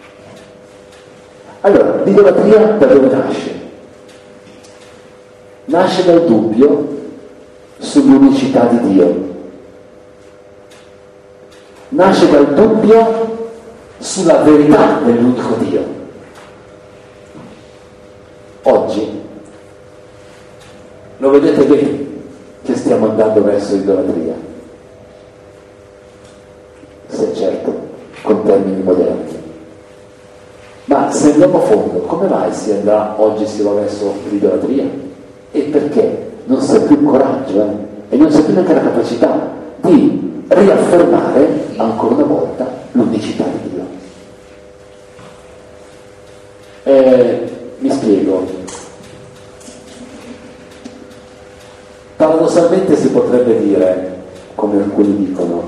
Allora, l'idolatria da dove nasce? nasce dal dubbio sull'unicità di Dio, nasce dal dubbio sulla verità dell'unico Dio. Oggi lo vedete bene che stiamo andando verso l'idolatria, se certo con termini moderni. Ma se andiamo a fondo, come mai oggi si va verso l'idolatria? E perché non si ha più il coraggio e non si ha più neanche la capacità di riaffermare ancora una volta l'unicità di Dio. Mi spiego. Paradossalmente si potrebbe dire, come alcuni dicono,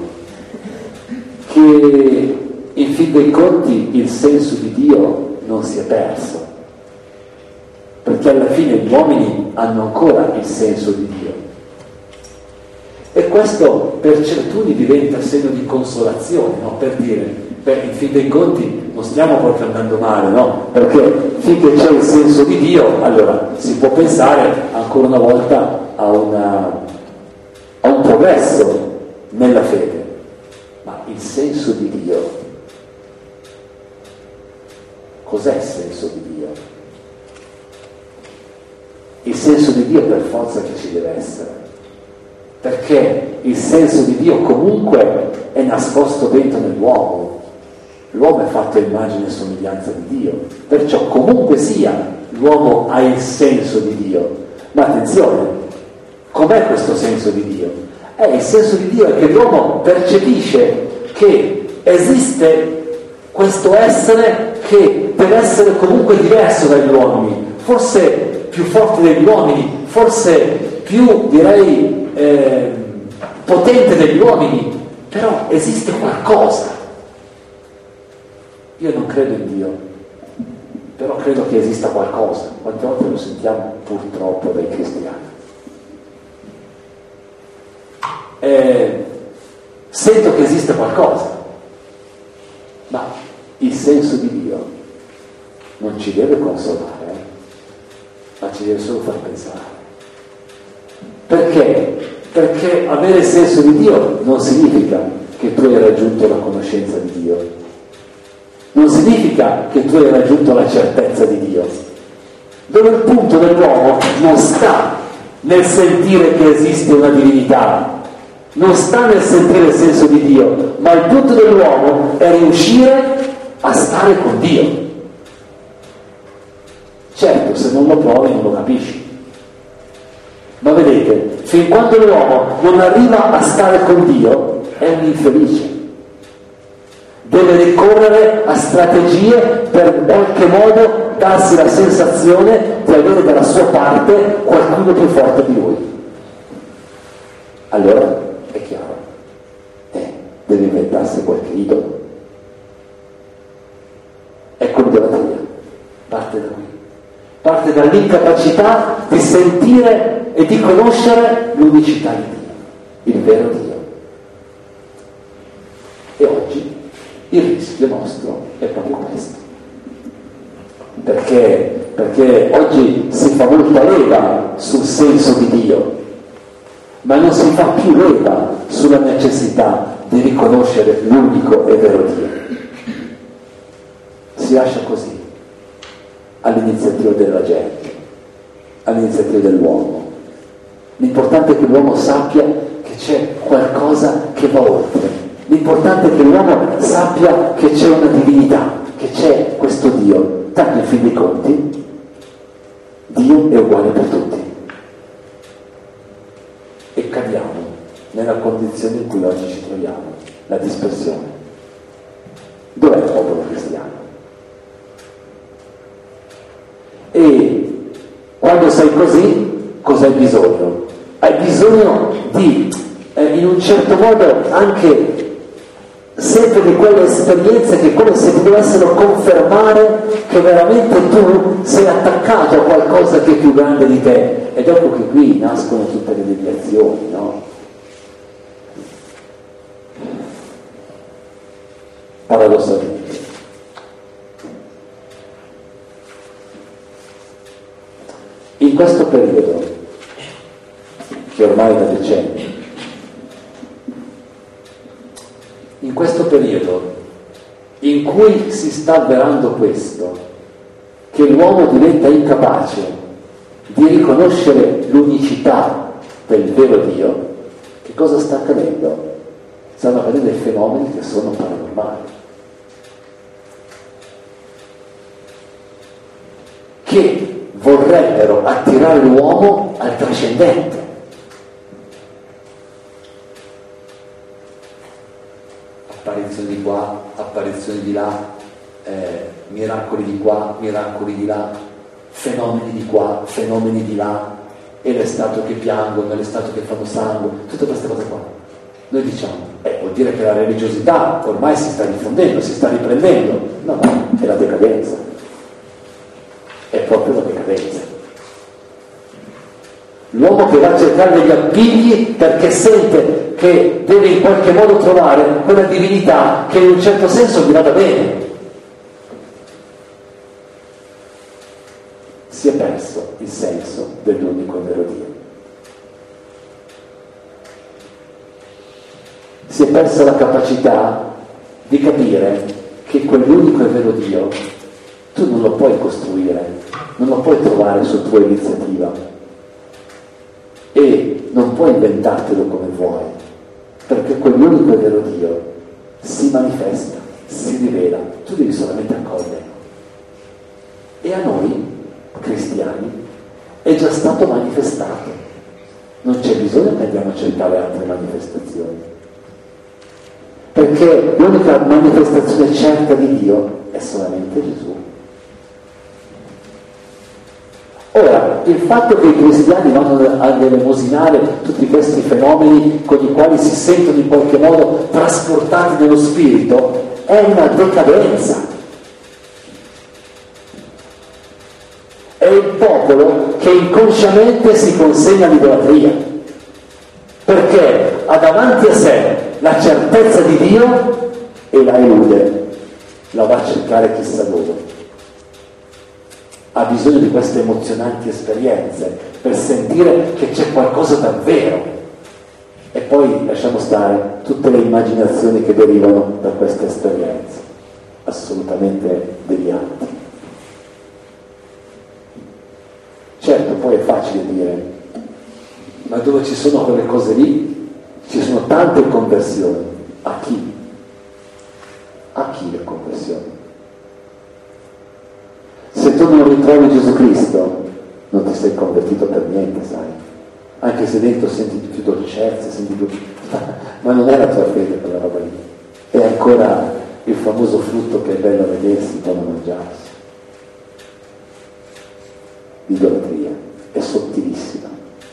che in fin dei conti il senso di Dio non si è perso, perché alla fine gli uomini hanno ancora il senso di Dio, e questo per certuni diventa segno di consolazione, no? Per dire, in fin dei conti non stiamo proprio andando male, no? Perché finché c'è il senso di Dio, allora si può pensare ancora una volta a un progresso nella fede. Ma il senso di Dio, cos'è il senso di Dio? Il senso di Dio per forza che ci deve essere, perché il senso di Dio comunque è nascosto dentro nell'uomo. L'uomo è fatto a immagine e somiglianza di Dio, perciò comunque sia l'uomo ha il senso di Dio. Ma attenzione, com'è questo senso di Dio? Il senso di Dio è che l'uomo percepisce che esiste questo essere che deve essere comunque diverso dagli uomini, forse più forte degli uomini, forse più, direi, potente degli uomini, però esiste qualcosa. Io non credo in Dio, però credo che esista qualcosa. Quante volte lo sentiamo purtroppo dai cristiani. Sento che esiste qualcosa, ma il senso di Dio non ci deve consolare, ma ci deve solo far pensare. Perché? Perché avere il senso di Dio non significa che tu hai raggiunto la conoscenza di Dio, non significa che tu hai raggiunto la certezza di Dio, dove il punto dell'uomo non sta nel sentire che esiste una divinità, non sta nel sentire il senso di Dio, ma il punto dell'uomo è riuscire a stare con Dio. Certo, se non lo provi non lo capisci, ma vedete, fin quando l'uomo non arriva a stare con Dio è un infelice, deve ricorrere a strategie per in qualche modo darsi la sensazione di avere dalla sua parte qualcuno più forte di lui. Allora è chiaro, deve inventarsi qualche idolo. Ecco l'idolatria, parte da qui, parte dall'incapacità di sentire e di conoscere l'unicità di Dio, il vero Dio. E oggi il rischio nostro è proprio questo, perché oggi si fa molta leva sul senso di Dio, ma non si fa più leva sulla necessità di riconoscere l'unico e vero Dio. Si lascia così all'iniziativa della gente, all'iniziativa dell'uomo. L'importante è che l'uomo sappia che c'è qualcosa che va oltre. L'importante è che l'uomo sappia che c'è una divinità, che c'è questo Dio. Tanto in fin dei conti Dio è uguale per tutti. E cadiamo nella condizione in cui oggi ci troviamo, la dispersione. Dov'è il popolo cristiano? E quando sei così, cosa hai bisogno? Hai bisogno di, in un certo modo, anche sempre di quelle esperienze che come se ti dovessero confermare che veramente tu sei attaccato a qualcosa che è più grande di te. Ed ecco che qui nascono tutte le deviazioni, no? Paradossalmente. In questo periodo che ormai da decenni. In questo periodo in cui si sta avverando questo, che l'uomo diventa incapace di riconoscere l'unicità del vero Dio, che cosa sta accadendo? Stanno accadendo dei fenomeni che sono paranormali, che vorrebbero attirare l'uomo al trascendente. Apparizioni di qua, apparizioni di là, miracoli di qua, miracoli di là, fenomeni di qua, fenomeni di là, e le statue che piangono, e le statue che fanno sangue, tutte queste cose qua. Noi diciamo, vuol dire che la religiosità ormai si sta diffondendo, si sta riprendendo. No, è la decadenza. È proprio la decadenza. L'uomo che va a cercare degli appigli perché sente che deve in qualche modo trovare quella divinità che in un certo senso gli vada bene. Si è perso il senso dell'unico e vero Dio. Si è persa la capacità di capire che quell'unico e vero Dio tu non lo puoi costruire, non lo puoi trovare su tua iniziativa e non puoi inventartelo come vuoi, perché quell'unico e vero Dio si manifesta, si rivela, tu devi solamente accoglierlo. E a noi, cristiani, è già stato manifestato, non c'è bisogno che andiamo a cercare altre manifestazioni, perché l'unica manifestazione certa di Dio è solamente Gesù. Ora, il fatto che i cristiani vanno ad elemosinare tutti questi fenomeni con i quali si sentono in qualche modo trasportati nello spirito è una decadenza. È il popolo che inconsciamente si consegna all'idolatria, perché ha davanti a sé la certezza di Dio e la elude, la va a cercare chissà dove. Ha bisogno di queste emozionanti esperienze per sentire che c'è qualcosa davvero, e poi lasciamo stare tutte le immaginazioni che derivano da queste esperienze assolutamente devianti. Certo, poi è facile dire, ma dove ci sono quelle cose lì ci sono tante conversioni. A chi? A chi le conversioni? Se tu non ritrovi Gesù Cristo, non ti sei convertito per niente, sai? Anche se dentro senti più dolcezza, senti più... ma non è la tua fede quella roba lì. È ancora il famoso frutto che è bello a vedersi, poi non mangiarsi. L'idolatria è sottilissima,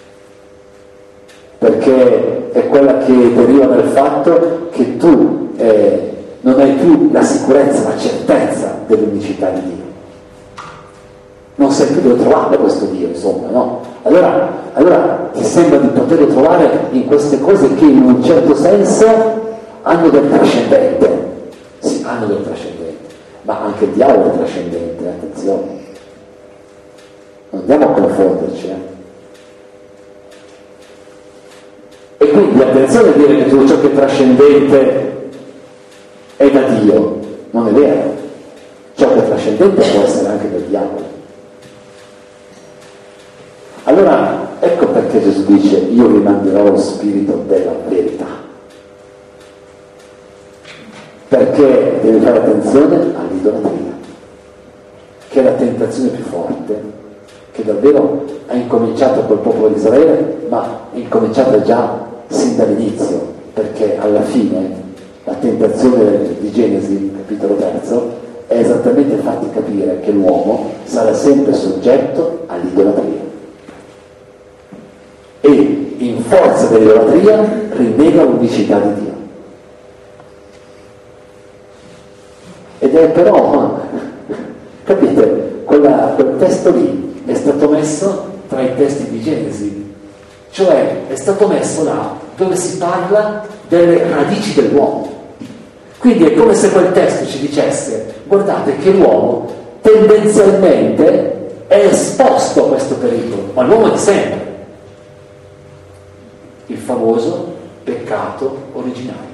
perché è quella che deriva dal fatto che tu non hai più la sicurezza, la certezza dell'unicità di Dio. Non sai più dove trovare questo Dio, insomma, no? Allora ti sembra di poterlo trovare in queste cose che in un certo senso hanno del trascendente. Sì, hanno del trascendente, ma anche il diavolo è trascendente, attenzione. Non andiamo a confonderci, E quindi attenzione a dire che tutto ciò che è trascendente è da Dio. Non è vero. Ciò che è trascendente può essere anche del diavolo. Allora, ecco perché Gesù dice: io vi manderò lo spirito della verità. Perché devi fare attenzione all'idolatria, che è la tentazione più forte, che davvero ha incominciato col popolo di Israele, ma è incominciata già sin dall'inizio, perché alla fine la tentazione di Genesi, capitolo 3, è esattamente farti capire che l'uomo sarà sempre soggetto all'idolatria. E in forza dell'idolatria rinnega l'unicità di Dio. Ed è però, capite, quel testo lì è stato messo tra i testi di Genesi, cioè è stato messo là dove si parla delle radici dell'uomo. Quindi è come se quel testo ci dicesse: guardate che l'uomo tendenzialmente è esposto a questo pericolo, ma l'uomo di sempre. il famoso peccato originale.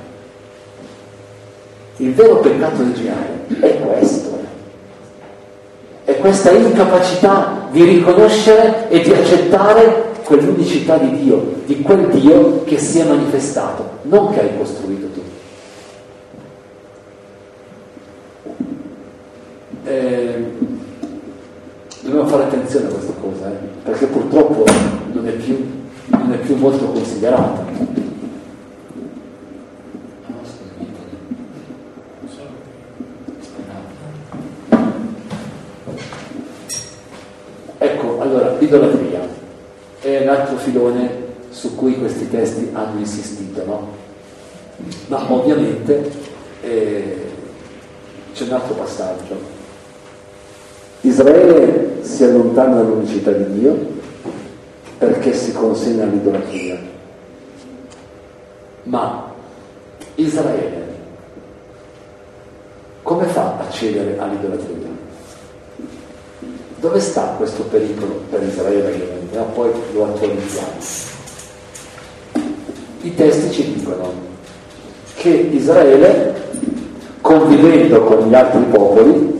Il vero peccato originale è questo, è questa incapacità di riconoscere e di accettare quell'unicità di Dio, di quel Dio che si è manifestato, non che hai costruito tu. Dobbiamo fare attenzione a questa cosa, perché purtroppo non è più molto considerata. Ecco, allora, l'idolatria è un altro filone su cui questi testi hanno insistito, no? Ma ovviamente c'è un altro passaggio. Israele si allontana dall'unicità di Dio perché si consegna all'idolatria. Ma Israele come fa a cedere all'idolatria? Dove sta questo pericolo per Israele? Ovviamente, no? Poi lo attualizziamo. I testi ci dicono che Israele, convivendo con gli altri popoli,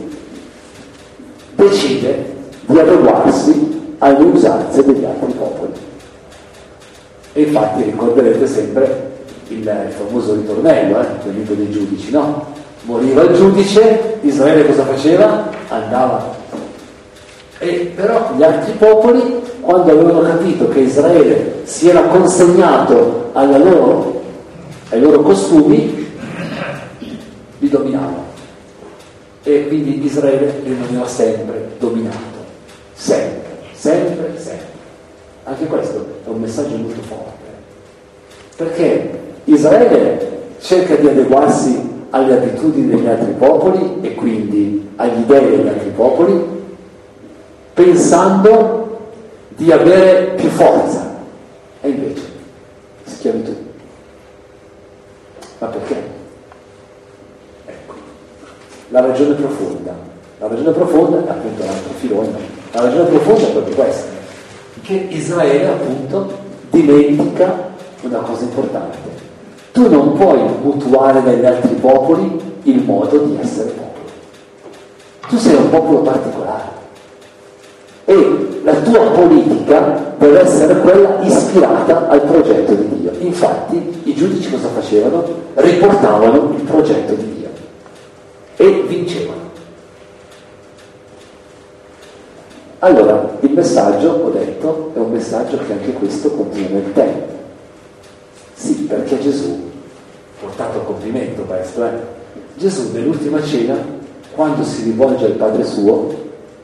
decide di adeguarsi alle usanze degli altri popoli. E infatti ricorderete sempre il famoso ritornello del libro dei giudici, no? Moriva il giudice, Israele cosa faceva? Andava. E però gli altri popoli, quando avevano capito che Israele si era consegnato ai loro costumi, li dominava. E quindi Israele rimaneva sempre dominato, sempre. Anche questo è un messaggio molto forte, perché Israele cerca di adeguarsi alle abitudini degli altri popoli e quindi agli dei degli altri popoli, pensando di avere più forza, e invece schiavitù. Ma perché? Ecco, la ragione profonda è appunto l'altro filone, la ragione profonda è proprio questa, che Israele appunto dimentica una cosa importante: tu non puoi mutuare dagli altri popoli il modo di essere popolo, tu sei un popolo particolare e la tua politica deve essere quella ispirata al progetto di Dio. Infatti i giudici cosa facevano? Riportavano il progetto di Dio e vincevano. Allora, il messaggio, ho detto, è un messaggio che anche questo continua nel tempo. Sì, perché Gesù, portato a compimento questo, Gesù nell'ultima cena, quando si rivolge al Padre suo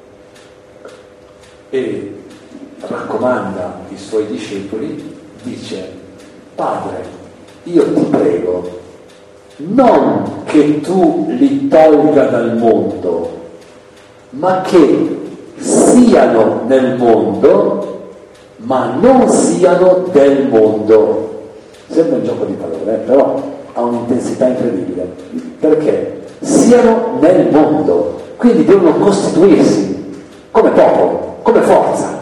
e raccomanda i suoi discepoli, dice: Padre, io ti prego, non che tu li tolga dal mondo, ma che siano nel mondo, ma non siano del mondo. Sembra un gioco di parole, però ha un'intensità incredibile, perché siano nel mondo, quindi devono costituirsi come popolo, come forza,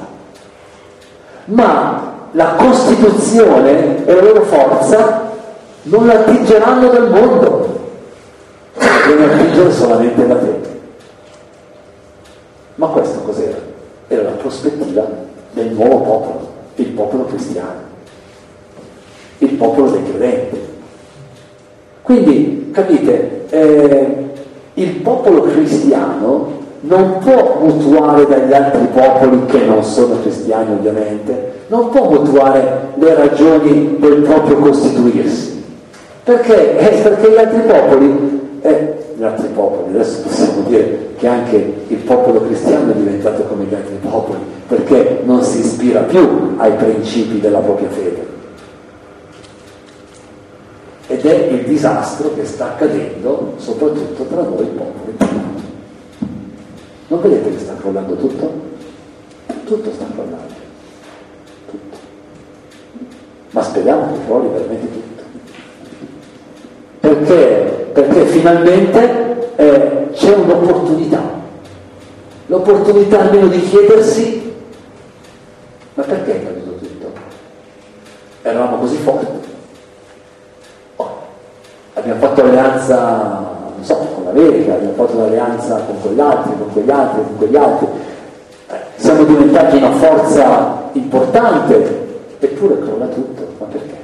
ma la costituzione e la loro forza non la attingeranno dal mondo, devono attingere solamente da te. Ma questo cos'era? Era la prospettiva del nuovo popolo, il popolo cristiano, il popolo dei credenti. Quindi, capite, il popolo cristiano non può mutuare dagli altri popoli che non sono cristiani, ovviamente, non può mutuare le ragioni del proprio costituirsi. Perché? Perché gli altri popoli, adesso possiamo dire che anche il popolo cristiano è diventato come gli altri popoli, perché non si ispira più ai principi della propria fede. Ed è il disastro che sta accadendo soprattutto tra noi popoli. Non vedete che sta crollando tutto? Tutto sta crollando. Tutto. Ma speriamo che crolli veramente tutto. Perché finalmente c'è un'opportunità. L'opportunità almeno di chiedersi: ma perché è caduto tutto? eravamo così forti. Abbiamo fatto alleanza, non so, con l'America, abbiamo fatto un'alleanza con quegli altri, con quegli altri, con quegli altri. Siamo diventati una forza importante, eppure crolla tutto. Ma perché?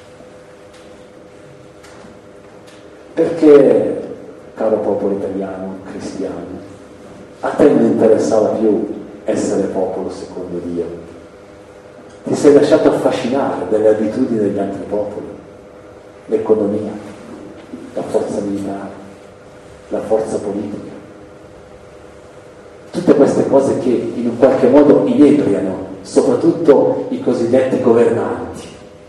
Perché, caro popolo italiano, cristiano, a te non interessava più essere popolo secondo Dio. Ti sei lasciato affascinare dalle abitudini degli altri popoli, l'economia, la forza militare, la forza politica. Tutte queste cose che in un qualche modo inebriano, soprattutto i cosiddetti governanti.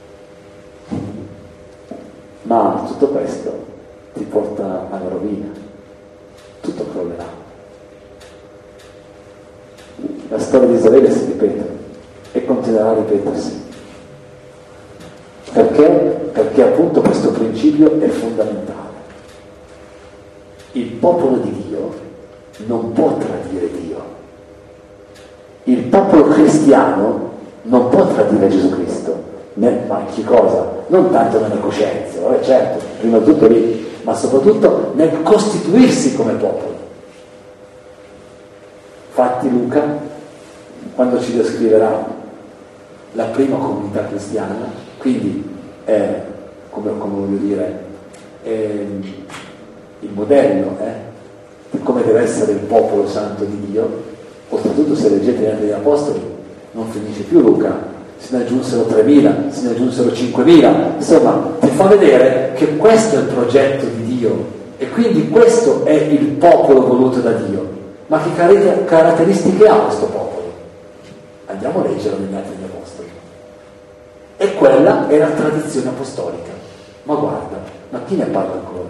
Ma tutto questo ti porta alla rovina. Tutto crollerà. La storia di Israele si ripete e continuerà a ripetersi. Perché? Perché appunto questo principio è fondamentale. Il popolo di Dio non può tradire Dio. Il popolo cristiano non può tradire Gesù Cristo. Ma che cosa? Non tanto nella coscienza, certo, prima di tutto lì, ma soprattutto nel costituirsi come popolo. Infatti Luca, quando ci descriverà la prima comunità cristiana, quindi come voglio dire, il modello di come deve essere il popolo santo di Dio, oltretutto se leggete gli Atti degli Apostoli non finisce più Luca, se ne aggiunsero 3.000, se ne aggiunsero 5.000, insomma ti fa vedere che questo è il progetto di Dio e quindi questo è il popolo voluto da Dio. Ma che caratteristiche ha questo popolo? Andiamo a leggere negli Atti degli Apostoli. E quella è la tradizione apostolica. Ma guarda, ma chi ne parla ancora?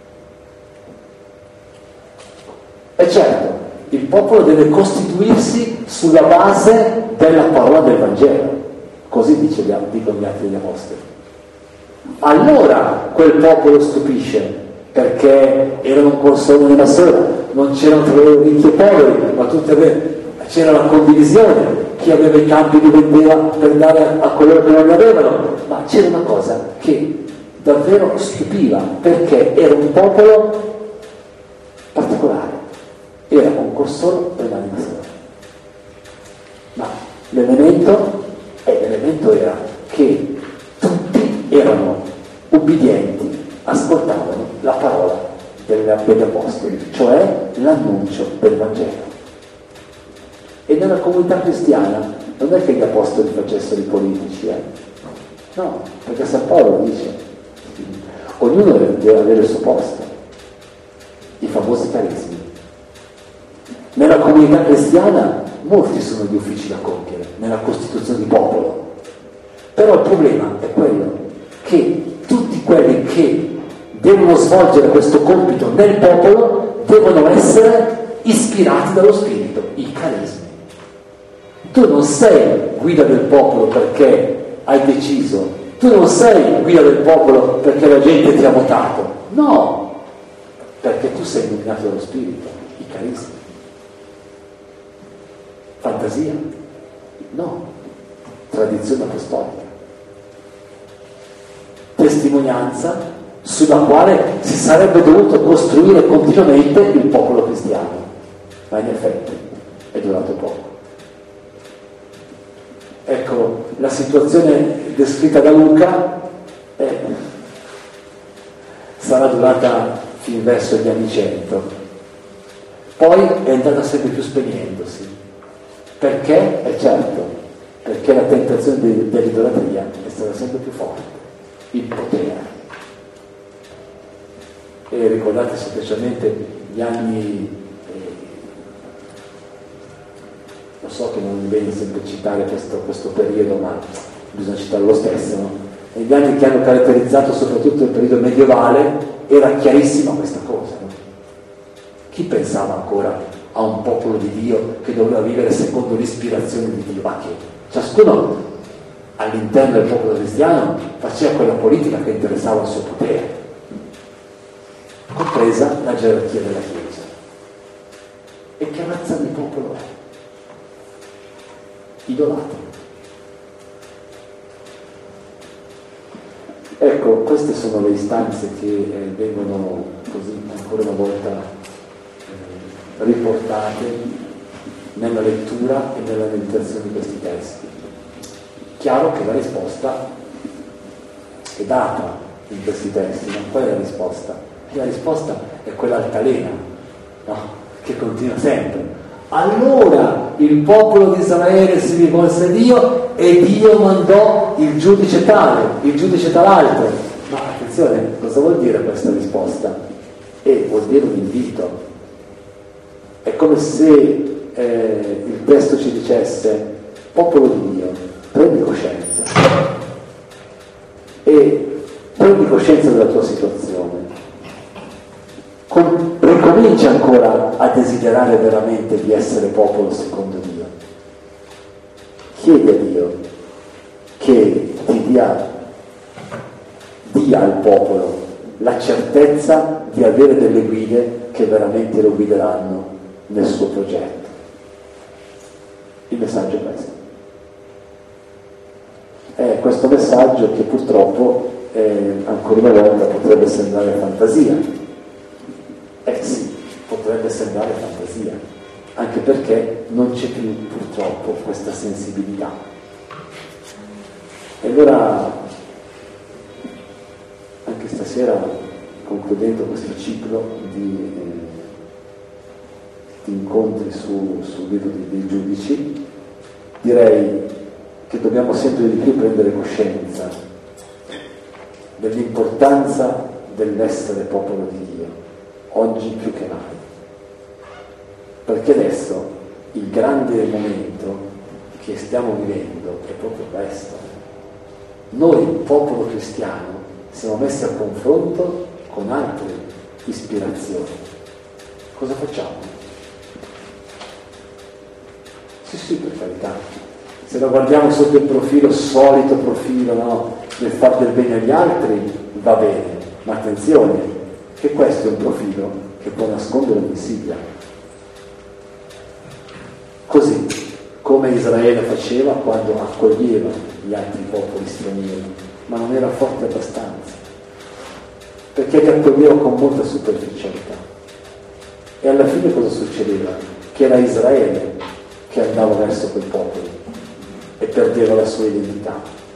E certo, il popolo deve costituirsi sulla base della parola del Vangelo, così dicono gli Atti degli Apostoli. Allora quel popolo stupisce, perché erano un console nella sola, non c'erano tra loro ricchi e poveri, ma c'era la condivisione, chi aveva i campi li vendeva per dare a coloro che non li avevano, ma c'era una cosa che davvero stupiva, perché era un popolo particolare, era un console per l'anima sola. Ma l'elemento era che tutti erano ubbidienti, ascoltavano la parola degli apostoli, cioè l'annuncio del Vangelo. E nella comunità cristiana non è che gli apostoli facessero i politici, no, perché San Paolo dice ognuno deve avere il suo posto, i famosi carismi. Nella comunità cristiana molti sono gli uffici da compiere nella costituzione di popolo, però il problema è quello che tutti quelli che devono svolgere questo compito nel popolo devono essere ispirati dallo Spirito, i carismi. Tu non sei guida del popolo perché hai deciso, tu non sei guida del popolo perché la gente ti ha votato, no, perché tu sei illuminato dallo Spirito, i carismi. Fantasia? No, tradizione apostolica. Testimonianza sulla quale si sarebbe dovuto costruire continuamente il popolo cristiano, ma in effetti è durato poco. Ecco, la situazione descritta da Luca sarà durata fin verso gli anni 100, poi è andata sempre più spegnendosi. Perché? Certo, perché la tentazione dell'idolatria è stata sempre più forte, il potere. E ricordate specialmente gli anni, lo so che non è bene sempre citare questo periodo, ma bisogna citarlo lo stesso, no? Negli anni che hanno caratterizzato soprattutto il periodo medievale era chiarissima questa cosa, no? Chi pensava ancora a un popolo di Dio che doveva vivere secondo l'ispirazione di Dio? Ma che ciascuno all'interno del popolo cristiano faceva quella politica che interessava il suo potere, compresa la gerarchia della Chiesa. E che razza di popolo è? Idolatro. queste sono le istanze che vengono così ancora una volta riportate nella lettura e nella meditazione di questi testi. Chiaro che la risposta è data in questi testi, ma qual è la risposta? La risposta è quella altalena, no? Che continua sempre. Allora il popolo di Israele si rivolse a Dio e Dio mandò il giudice tale, il giudice tal'altro. Ma attenzione, cosa vuol dire questa risposta? Vuol dire un invito. È come se il testo ci dicesse: popolo di Dio, prendi coscienza e prendi coscienza della tua situazione, ricomincia ancora a desiderare veramente di essere popolo secondo Dio. Chiedi a Dio che ti dia al popolo la certezza di avere delle guide che veramente lo guideranno nel suo progetto. Il messaggio è questo. È questo messaggio che purtroppo ancora una volta potrebbe sembrare fantasia. Sì, potrebbe sembrare fantasia, anche perché non c'è più purtroppo questa sensibilità. E allora, anche stasera, concludendo questo ciclo di incontri sul libro dei giudici, direi che dobbiamo sempre di più prendere coscienza dell'importanza dell'essere popolo di Dio, oggi più che mai, perché adesso il grande momento che stiamo vivendo è proprio questo. Noi, popolo cristiano, siamo messi a confronto con altre ispirazioni. Cosa facciamo? Sì, per carità, se la guardiamo sotto il solito profilo, no, del far del bene agli altri, va bene, ma attenzione, che questo è un profilo che può nascondere un'insidia. Così come Israele faceva quando accoglieva gli altri popoli stranieri, ma non era forte abbastanza, perché li accoglieva con molta superficialità. E alla fine cosa succedeva? Che era Israele che andava verso quel popolo e perdeva la sua identità.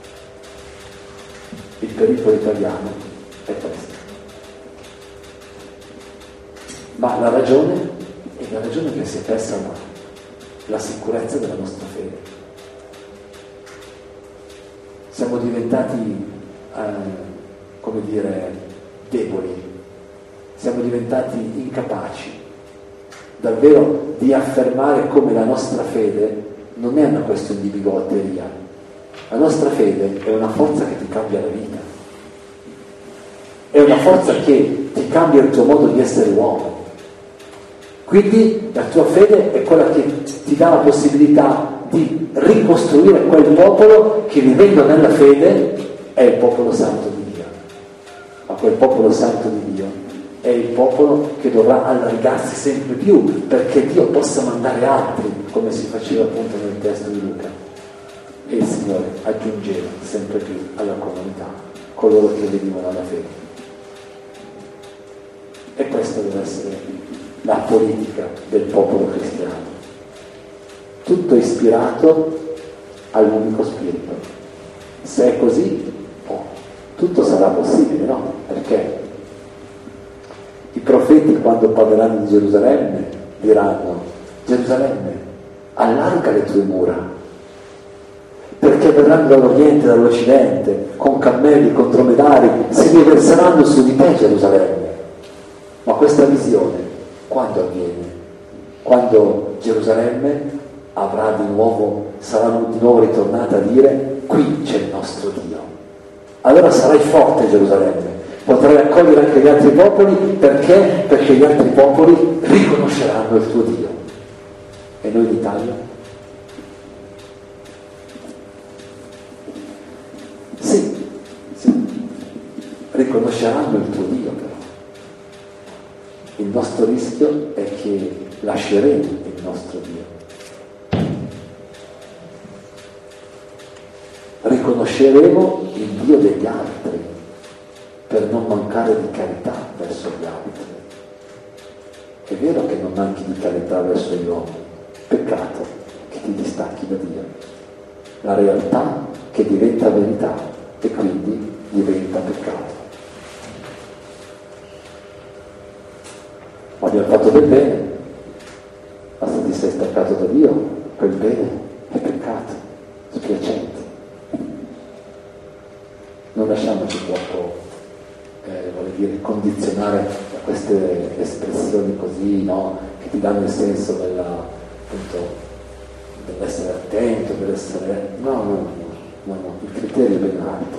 Il pericolo italiano è questo. Ma la ragione è che si è persa la sicurezza della nostra fede. Siamo diventati, deboli, siamo diventati incapaci davvero di affermare come la nostra fede non è una questione di bigoteria. La nostra fede è una forza che ti cambia la vita, è una forza che ti cambia il tuo modo di essere uomo. Quindi la tua fede è quella che ti dà la possibilità di ricostruire quel popolo che, vivendo nella fede, è il popolo santo di Dio. Ma quel popolo santo di Dio è il popolo che dovrà allargarsi sempre più, perché Dio possa mandare altri, come si faceva appunto nel testo di Luca. E il Signore aggiungeva sempre più alla comunità coloro che venivano alla fede. E questa deve essere la politica del popolo cristiano, tutto ispirato all'unico spirito. Se è così, tutto sarà possibile, no? Perché i profeti, quando parleranno di Gerusalemme, diranno: Gerusalemme, allarga le tue mura, perché verranno dall'Oriente e dall'Occidente con cammelli, con dromedari, si riverseranno su di te, Gerusalemme. Ma questa visione quando avviene? Quando Gerusalemme sarà di nuovo ritornata a dire: qui c'è il nostro Dio. Allora sarai forte, Gerusalemme, potrai accogliere anche gli altri popoli. Perché? Perché gli altri popoli riconosceranno il tuo Dio. E noi d'Italia? Sì, riconosceranno il tuo Dio, però il nostro rischio è che lasceremo il nostro Dio. Riconosceremo il Dio degli altri per non mancare di carità verso gli altri. È vero che non manchi di carità verso gli uomini, peccato che ti distacchi da Dio, la realtà che diventa verità e quindi diventa peccato. Abbiamo fatto del bene, ma se ti sei staccato da Dio, quel bene è peccato, spiacente. Non lasciamoci troppo, voglio dire, condizionare da queste espressioni così, no? Che ti danno il senso appunto, dell'essere attento, dell'essere... No, il criterio è ben alto.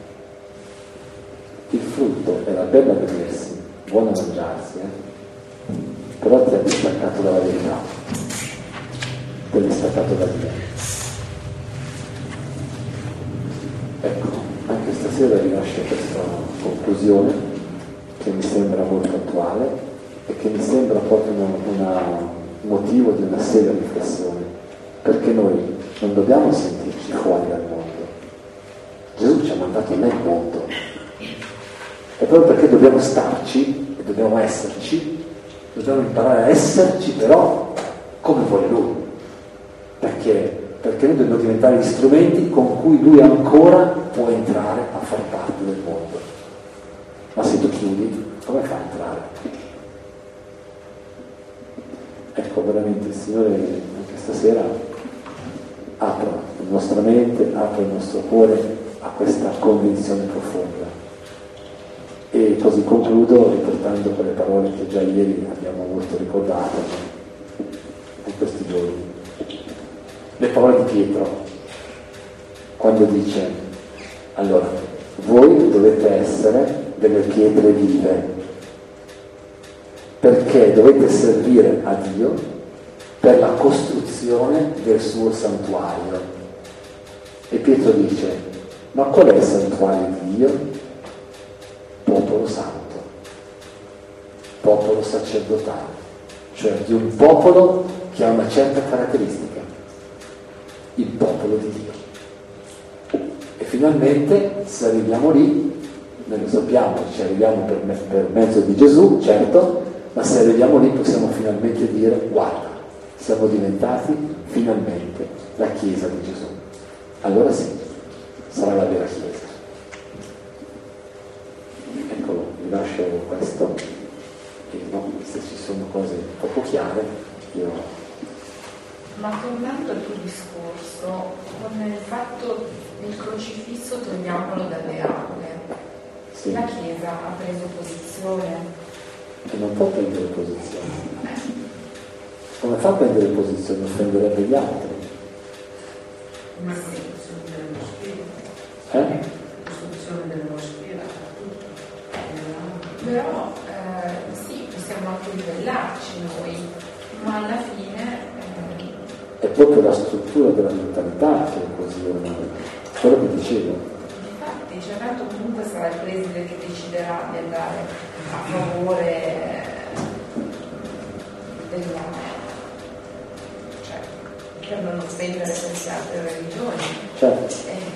Il frutto era bello a vedersi, buono a mangiarsi, però ti ha distaccato dalla verità, ti ha distaccato da Dio. Ecco, anche stasera vi lascio questa conclusione che mi sembra molto attuale e che mi sembra proprio un motivo di una seria riflessione, perché noi non dobbiamo sentirci fuori dal mondo. Gesù ci ha mandato nel mondo, e proprio perché dobbiamo starci e dobbiamo esserci, dobbiamo imparare a esserci però come vuole Lui, perché noi dobbiamo diventare gli strumenti con cui Lui ancora può entrare a far parte del mondo. Ma se tu chiudi, come fa a entrare? Ecco, veramente il Signore anche stasera apra la nostra mente, apra il nostro cuore a questa convinzione profonda. E così concludo riportando quelle parole che già ieri abbiamo molto ricordato in questi giorni. Le parole di Pietro, quando dice: allora, voi dovete essere delle pietre vive, perché dovete servire a Dio per la costruzione del suo santuario. E Pietro dice: ma qual è il santuario di Dio? Popolo santo, popolo sacerdotale, cioè di un popolo che ha una certa caratteristica, il popolo di Dio. E finalmente, se arriviamo lì, noi lo sappiamo, ci arriviamo per mezzo di Gesù, certo, ma se arriviamo lì possiamo finalmente dire: guarda, siamo diventati finalmente la Chiesa di Gesù. Allora sì, sarà la vera Chiesa. Eccolo, vi lascio questo, e no, se ci sono cose poco chiare, io... Ma tornando al tuo discorso, con il fatto del crocifisso togliamolo dalle aule, Sì. La Chiesa ha preso posizione. E non può prendere posizione. Come fa a prendere posizione? Offenderebbe gli altri. Ma sì, sono dello spirito. Costruzione dello spirito, tutto. Però sì, possiamo anche ribellarci noi, ma alla fine... È proprio la struttura della mentalità che è così ormai. Quello che dicevo. Infatti, cioè, tanto comunque sarà il preside che deciderà di andare a favore della... cioè, per non offendere queste altre religioni. Certo.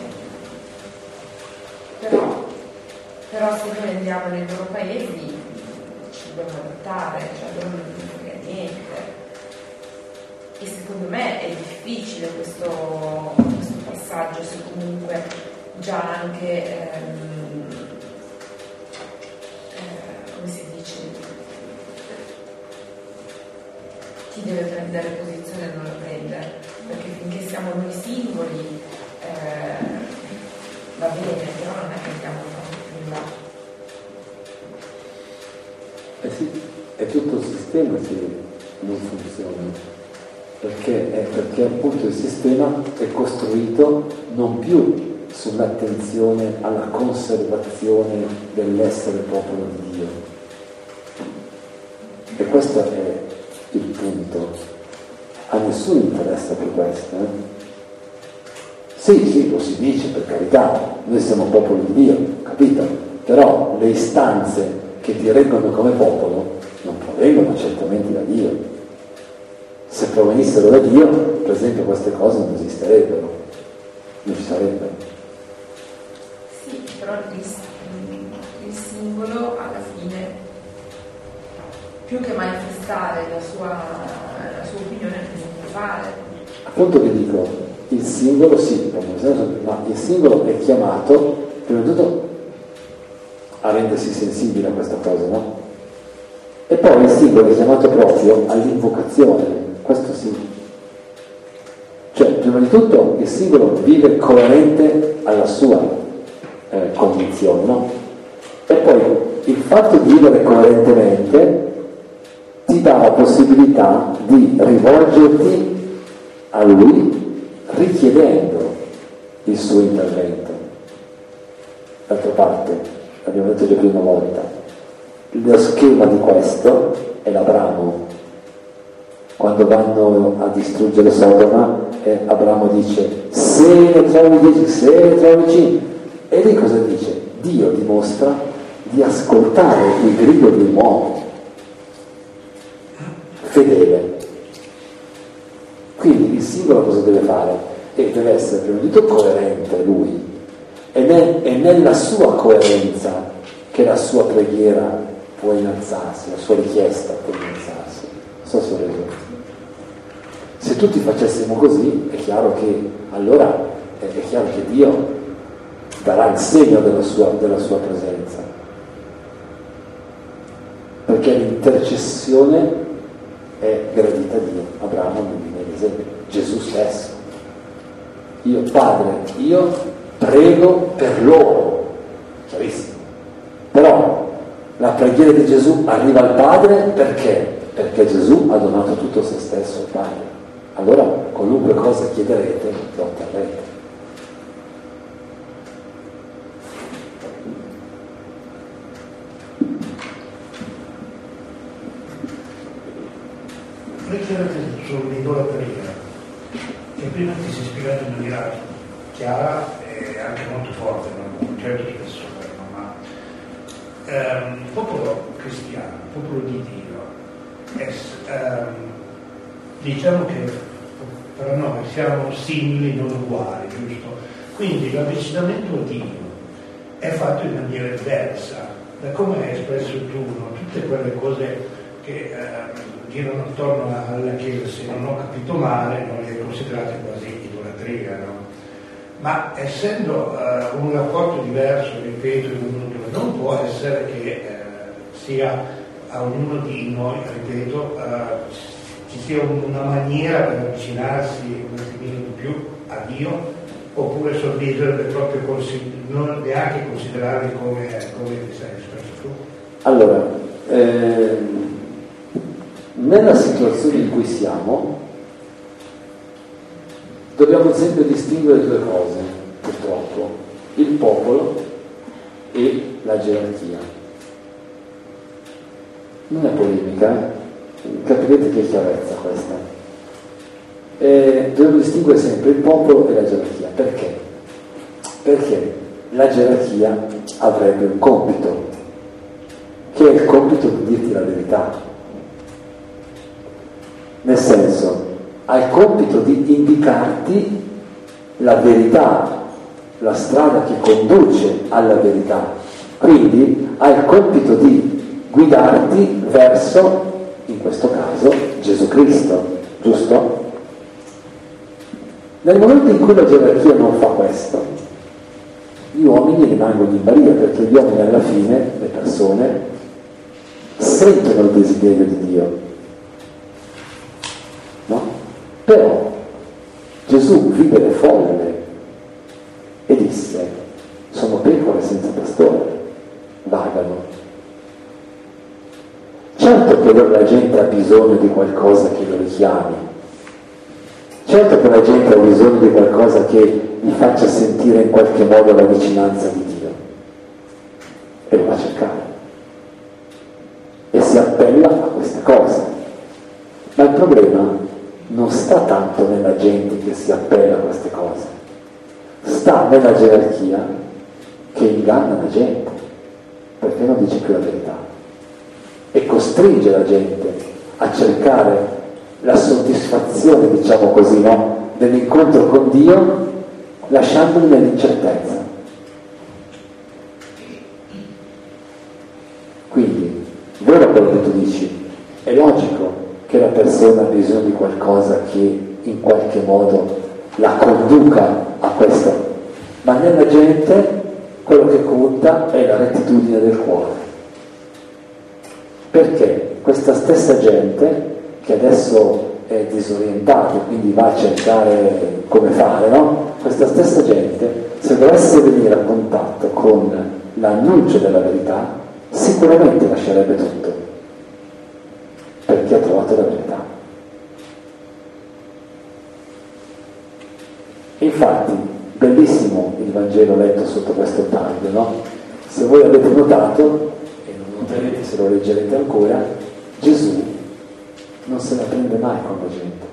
Però se noi andiamo nei loro paesi ci dobbiamo adattare, cioè non frega niente. E secondo me è difficile questo passaggio, se comunque già anche come si dice, chi deve prendere posizione non la prende, perché finché siamo noi singoli va bene, però non è che andiamo troppo più in là. Eh sì, è tutto il sistema che non funziona. Perché appunto il sistema è costruito non più sull'attenzione alla conservazione dell'essere popolo di Dio. E questo è il punto. A nessuno interessa per questo. Sì, lo si dice, per carità, noi siamo popolo di Dio, capito? Però le istanze che ti reggono come popolo non provengono certamente da Dio. Se provenissero da Dio, per esempio, queste cose non esisterebbero, non ci sarebbero. Sì, però il singolo alla fine, più che manifestare la sua opinione, cosa può fare? Appunto vi dico, il singolo sì, ma il singolo è chiamato prima di tutto a rendersi sensibile a questa cosa, no? E poi il singolo è chiamato proprio all'invocazione, questo sì. Cioè, prima di tutto il singolo vive coerente alla sua condizione, no? E poi il fatto di vivere coerentemente ti dà la possibilità di rivolgerti a lui richiedendo il suo intervento. D'altra parte, l'abbiamo detto già più una volta, lo schema di questo è l'Abramo. Quando vanno a distruggere Sodoma, Abramo dice: se ne trovi 10, se ne trovi 5. E lì cosa dice? Dio dimostra di ascoltare il grido di un uomo fedele. Quindi il singolo cosa deve fare? E deve essere prima di tutto coerente lui. È nella sua coerenza che la sua preghiera può innalzarsi, la sua richiesta può innalzarsi. Non so se ho reso. Se tutti facessimo così, è chiaro che allora è chiaro che Dio darà il segno della sua presenza. Perché l'intercessione è gradita a Dio. Abramo nell'esempio, Gesù stesso. Io Padre, io prego per loro, chiarissimo. Però la preghiera di Gesù arriva al Padre perché? Perché Gesù ha donato tutto se stesso al Padre. Allora qualunque cosa chiederete lo otterrete. Riflettete sull'idolatria, che prima ti si è spiegato in maniera chiara e anche molto forte, non certo spessore, ma il popolo cristiano, il popolo di Dio, diciamo che per noi siamo simili, non uguali, giusto? Quindi l'avvicinamento a Dio è fatto in maniera diversa da come hai espresso tu, no? Tutte quelle cose che girano attorno alla Chiesa, se non ho capito male, non le considerate quasi idolatria, no? Ma essendo un rapporto diverso, ripeto, non può essere che sia a ognuno di noi, ripeto, ci sia una maniera per avvicinarsi un attimino di più a Dio, oppure sorridere del proprio non neanche considerarli come ti sei espresso tu? Allora, nella situazione in cui siamo dobbiamo sempre distinguere due cose, purtroppo: il popolo e la gerarchia. Non è polemica, capirete che chiarezza questa. Dobbiamo distinguere sempre il popolo e la gerarchia. Perché? Perché la gerarchia avrebbe un compito, che è il compito di dirti la verità. Nel senso, ha il compito di indicarti la verità, la strada che conduce alla verità. Quindi ha il compito di guidarti verso, in questo caso, Gesù Cristo, giusto? Nel momento in cui la gerarchia non fa questo, gli uomini rimangono in balia, perché gli uomini alla fine, le persone, sentono il desiderio di Dio. No? Però Gesù vide le folle e disse: sono pecore senza pastore, vagano. Certo che la gente ha bisogno di qualcosa che lo richiami, certo che la gente ha bisogno di qualcosa che gli faccia sentire in qualche modo la vicinanza di Dio, e lo va a cercare e si appella a queste cose. Ma il problema non sta tanto nella gente che si appella a queste cose, sta nella gerarchia che inganna la gente, perché non dice più la verità e costringe la gente a cercare la soddisfazione, diciamo così, no? Dell'incontro con Dio, lasciandoli nell'incertezza. vero quello che tu dici, è logico che la persona ha bisogno di qualcosa che in qualche modo la conduca a questo, ma nella gente quello che conta è la rettitudine del cuore. Perché questa stessa gente che adesso è disorientata, quindi va a cercare come fare, no? Questa stessa gente, se dovesse venire a contatto con l'annuncio della verità, sicuramente lascerebbe tutto, perché ha trovato la verità. Infatti, bellissimo il Vangelo letto sotto questo taglio, no? Se voi avete notato, e non noterete se lo leggerete ancora, Gesù non se la prende mai con la gente.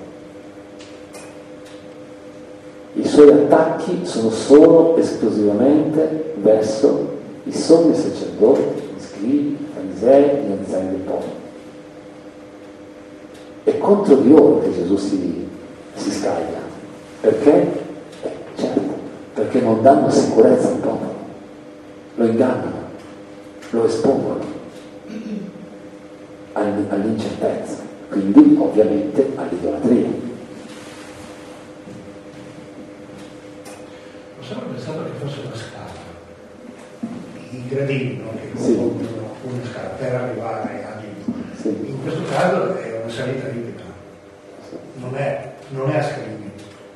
I suoi attacchi sono solo esclusivamente verso i sommi sacerdoti, gli scribi, i farisei, gli anziani del popolo. È contro di loro che Gesù si scaglia. Perché? Certo, perché non danno sicurezza al popolo, lo ingannano, lo espongono all'incertezza, quindi ovviamente all'idolatria. Ho sempre pensato che fosse una scala, i gradini, no? Che Sì. compongono una scala per arrivare a Dio. Sì. In questo caso è una salita ripida, non è a scalini,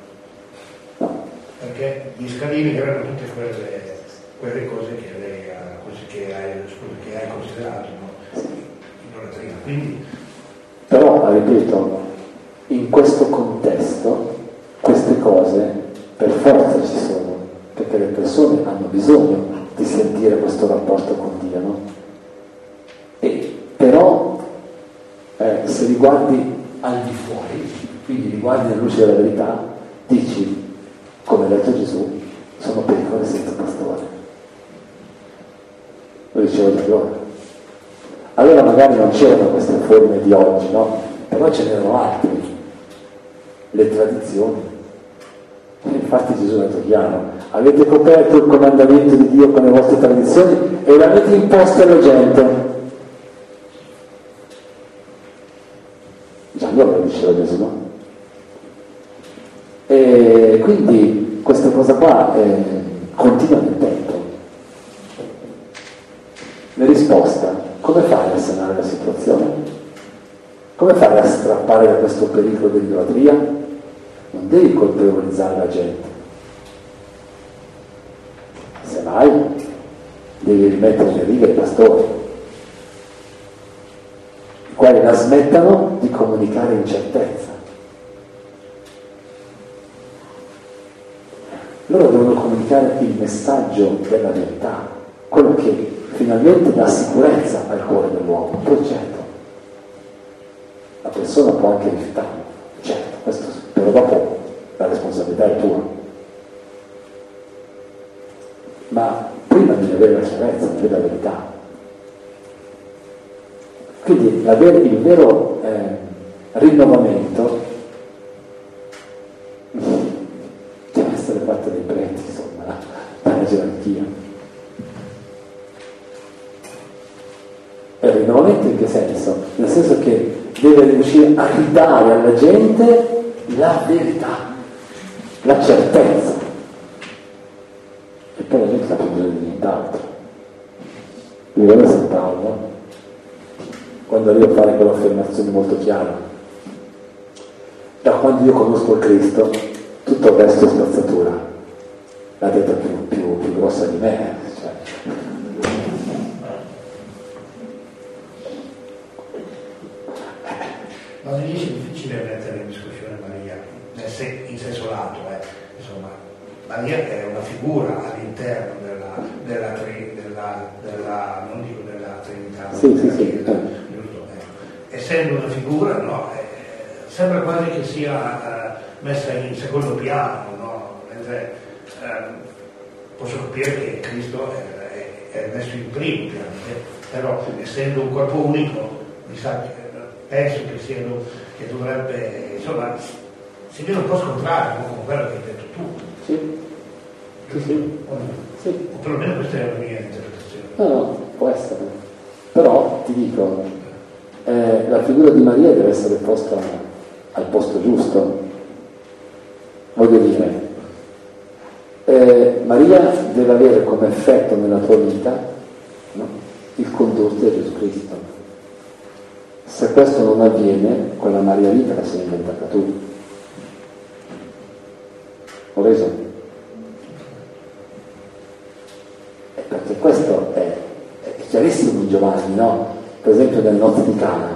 perché gli scalini erano tutte quelle cose che hai considerato, no? Idolatria. Quindi, Però, ripeto, in questo contesto queste cose per forza ci sono, perché le persone hanno bisogno di sentire questo rapporto con Dio, no? E però se li guardi al di fuori, quindi li guardi alla luce della verità, dici, come ha detto Gesù, sono pecore senza pastore. Lo dicevo già prima. Allora magari non c'erano queste forme di oggi, no? Però ce n'erano altre, le tradizioni. E infatti Gesù ha detto chiaro, avete coperto il comandamento di Dio con le vostre tradizioni e l'avete imposto alla gente. Già allora lo diceva Gesù, no? E quindi questa cosa qua continua nel tempo. La risposta, come fai a sanare la situazione? Come fai a strappare da questo pericolo dell'idolatria? Non devi colpevolizzare la gente. Semmai devi rimettere in riga i pastori, i quali la smettano di comunicare incertezza. Loro devono comunicare il messaggio della verità, quello che finalmente dà sicurezza al cuore dell'uomo. Poi certo, la persona può anche rifiutarlo, certo, questo, però dopo la responsabilità è tua. Ma prima devi avere la chiarezza, devi avere la verità. Quindi il vero rinnovamento deve essere fatto dai preti, insomma, dalla gerarchia. E il rinnovamento in che senso? Nel senso che deve riuscire a ridare alla gente la verità, la certezza. E poi la gente ha più bisogno di nient'altro. Livello San Paolo, quando arrivo a fare quell'affermazione molto chiara, da quando io conosco il Cristo, tutto il resto è spazzatura. La detta più grossa di me, cioè. ma mi dice difficile mettere in discussione Maria, in senso lato, insomma, Maria è una figura all'interno della non dico della Trinità, Sì. Giusto? Essendo una figura, no, sembra quasi che sia messa in secondo piano, no? Mentre posso capire che Cristo è messo in primo piano, però essendo un corpo unico, mi sa che penso che dovrebbe, insomma, si viene un po' scontrato con quello che hai detto tu. Sì. O perlomeno questa è la mia interpretazione. No, può essere. Però ti dico, la figura di Maria deve essere posta al posto giusto. Voglio dire, Maria deve avere come effetto nella tua vita, no, il condurti a Gesù Cristo. Se questo non avviene, quella Maria lì te la sei inventata tu. Ho reso? Perché questo è chiarissimo in Giovanni, no? Per esempio nel Nozze di Cana.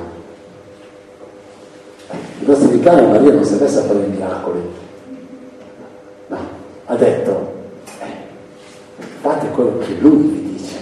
Il Nozze di Cana Maria non si è messa a fare i miracoli. No, ha detto, fate quello che lui vi dice.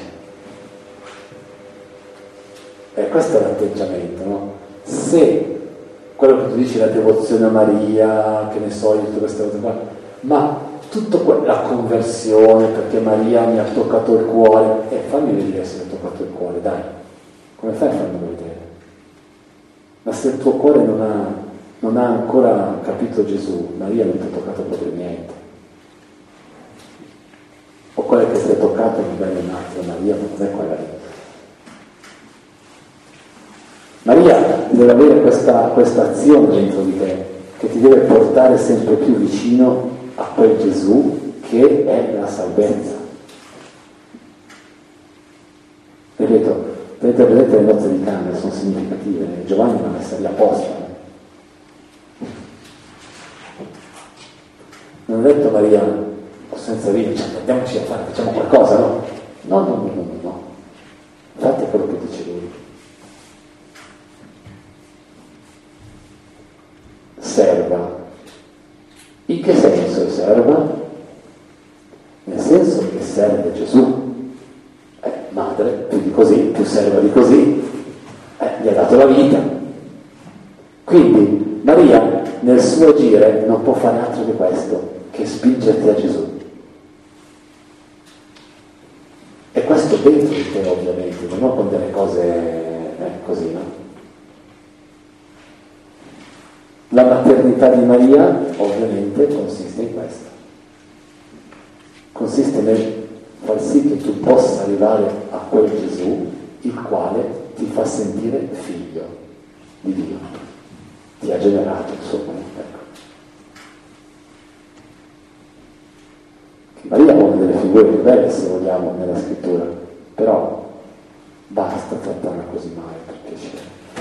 E questo è l'atteggiamento, no? Se quello che tu dici, la devozione a Maria, che ne so, tutte queste cose qua, ma tutto la conversione, perché Maria mi ha toccato il cuore, fammi vedere se mi ha toccato il cuore, dai, come fai a farmelo vedere? Ma se il tuo cuore non ha ancora capito Gesù, Maria non ti ha toccato proprio niente. O quella che si è toccata magari è un'altra Maria, ma non è quella lì. Maria deve avere questa azione dentro di te, che ti deve portare sempre più vicino a quel Gesù che è la salvezza. Ripeto, tenete presente le nozze di Cana, sono significative, Giovanni l'ha messa lì apposta. Non ha detto Maria, senza vino, andiamoci a fare, facciamo qualcosa, no? No. Fate quello che dice lui. Serva. In che senso è serva? Nel senso che serve Gesù. Madre, più di così, più serva di così, gli ha dato la vita. Quindi Maria nel suo agire non può fare altro che questo, che spingerti a Gesù. E questo dentro di te ovviamente, non con delle cose così, no? La maternità di Maria ovviamente consiste in questo. Consiste nel far sì che tu possa arrivare a quel Gesù il quale ti fa sentire figlio di Dio, ti ha generato, insomma, ecco. Maria è una delle figure più belle, se vogliamo, nella scrittura, però basta trattarla così male, perché c'è.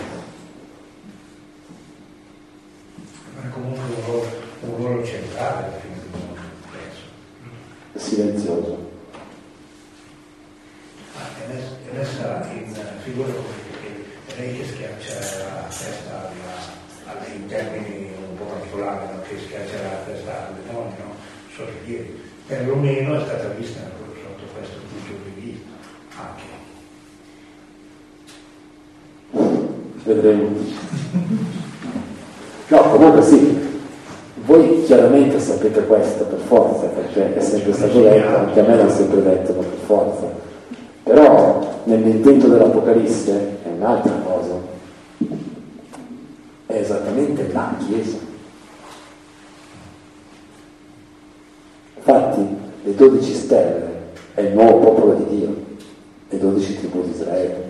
Ma comunque un ruolo centrale, penso. Silenzioso. È messa in figura perché è lei che schiaccia la testa in termini un po' particolari, no? Che schiaccia la testa alle donne, no? Sotto i piedi. Perlomeno è stata vista sotto questo punto di vista anche. Vedremo. No, comunque sì, voi chiaramente sapete questo per forza, perché è sempre stato detto, anche a me l'hanno sempre detto, ma per forza. Però nell'intento dell'Apocalisse è un'altra cosa, è esattamente la Chiesa. Infatti le 12 stelle è il nuovo popolo di Dio, le 12 tribù di Israele.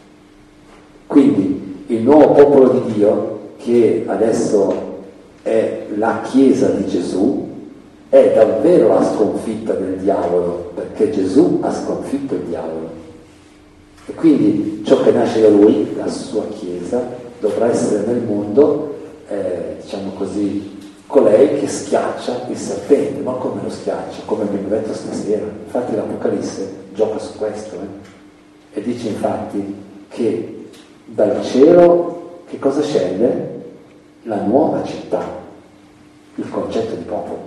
Quindi il nuovo popolo di Dio, che adesso è la Chiesa di Gesù, è davvero la sconfitta del diavolo, perché Gesù ha sconfitto il diavolo. E quindi ciò che nasce da lui, la sua Chiesa, dovrà essere nel mondo, diciamo così, colei che schiaccia il serpente, ma come lo schiaccia? Come abbiamo detto stasera. Infatti l'Apocalisse gioca su questo, e dice infatti che dal cielo che cosa scende? La nuova città, il concetto di popolo.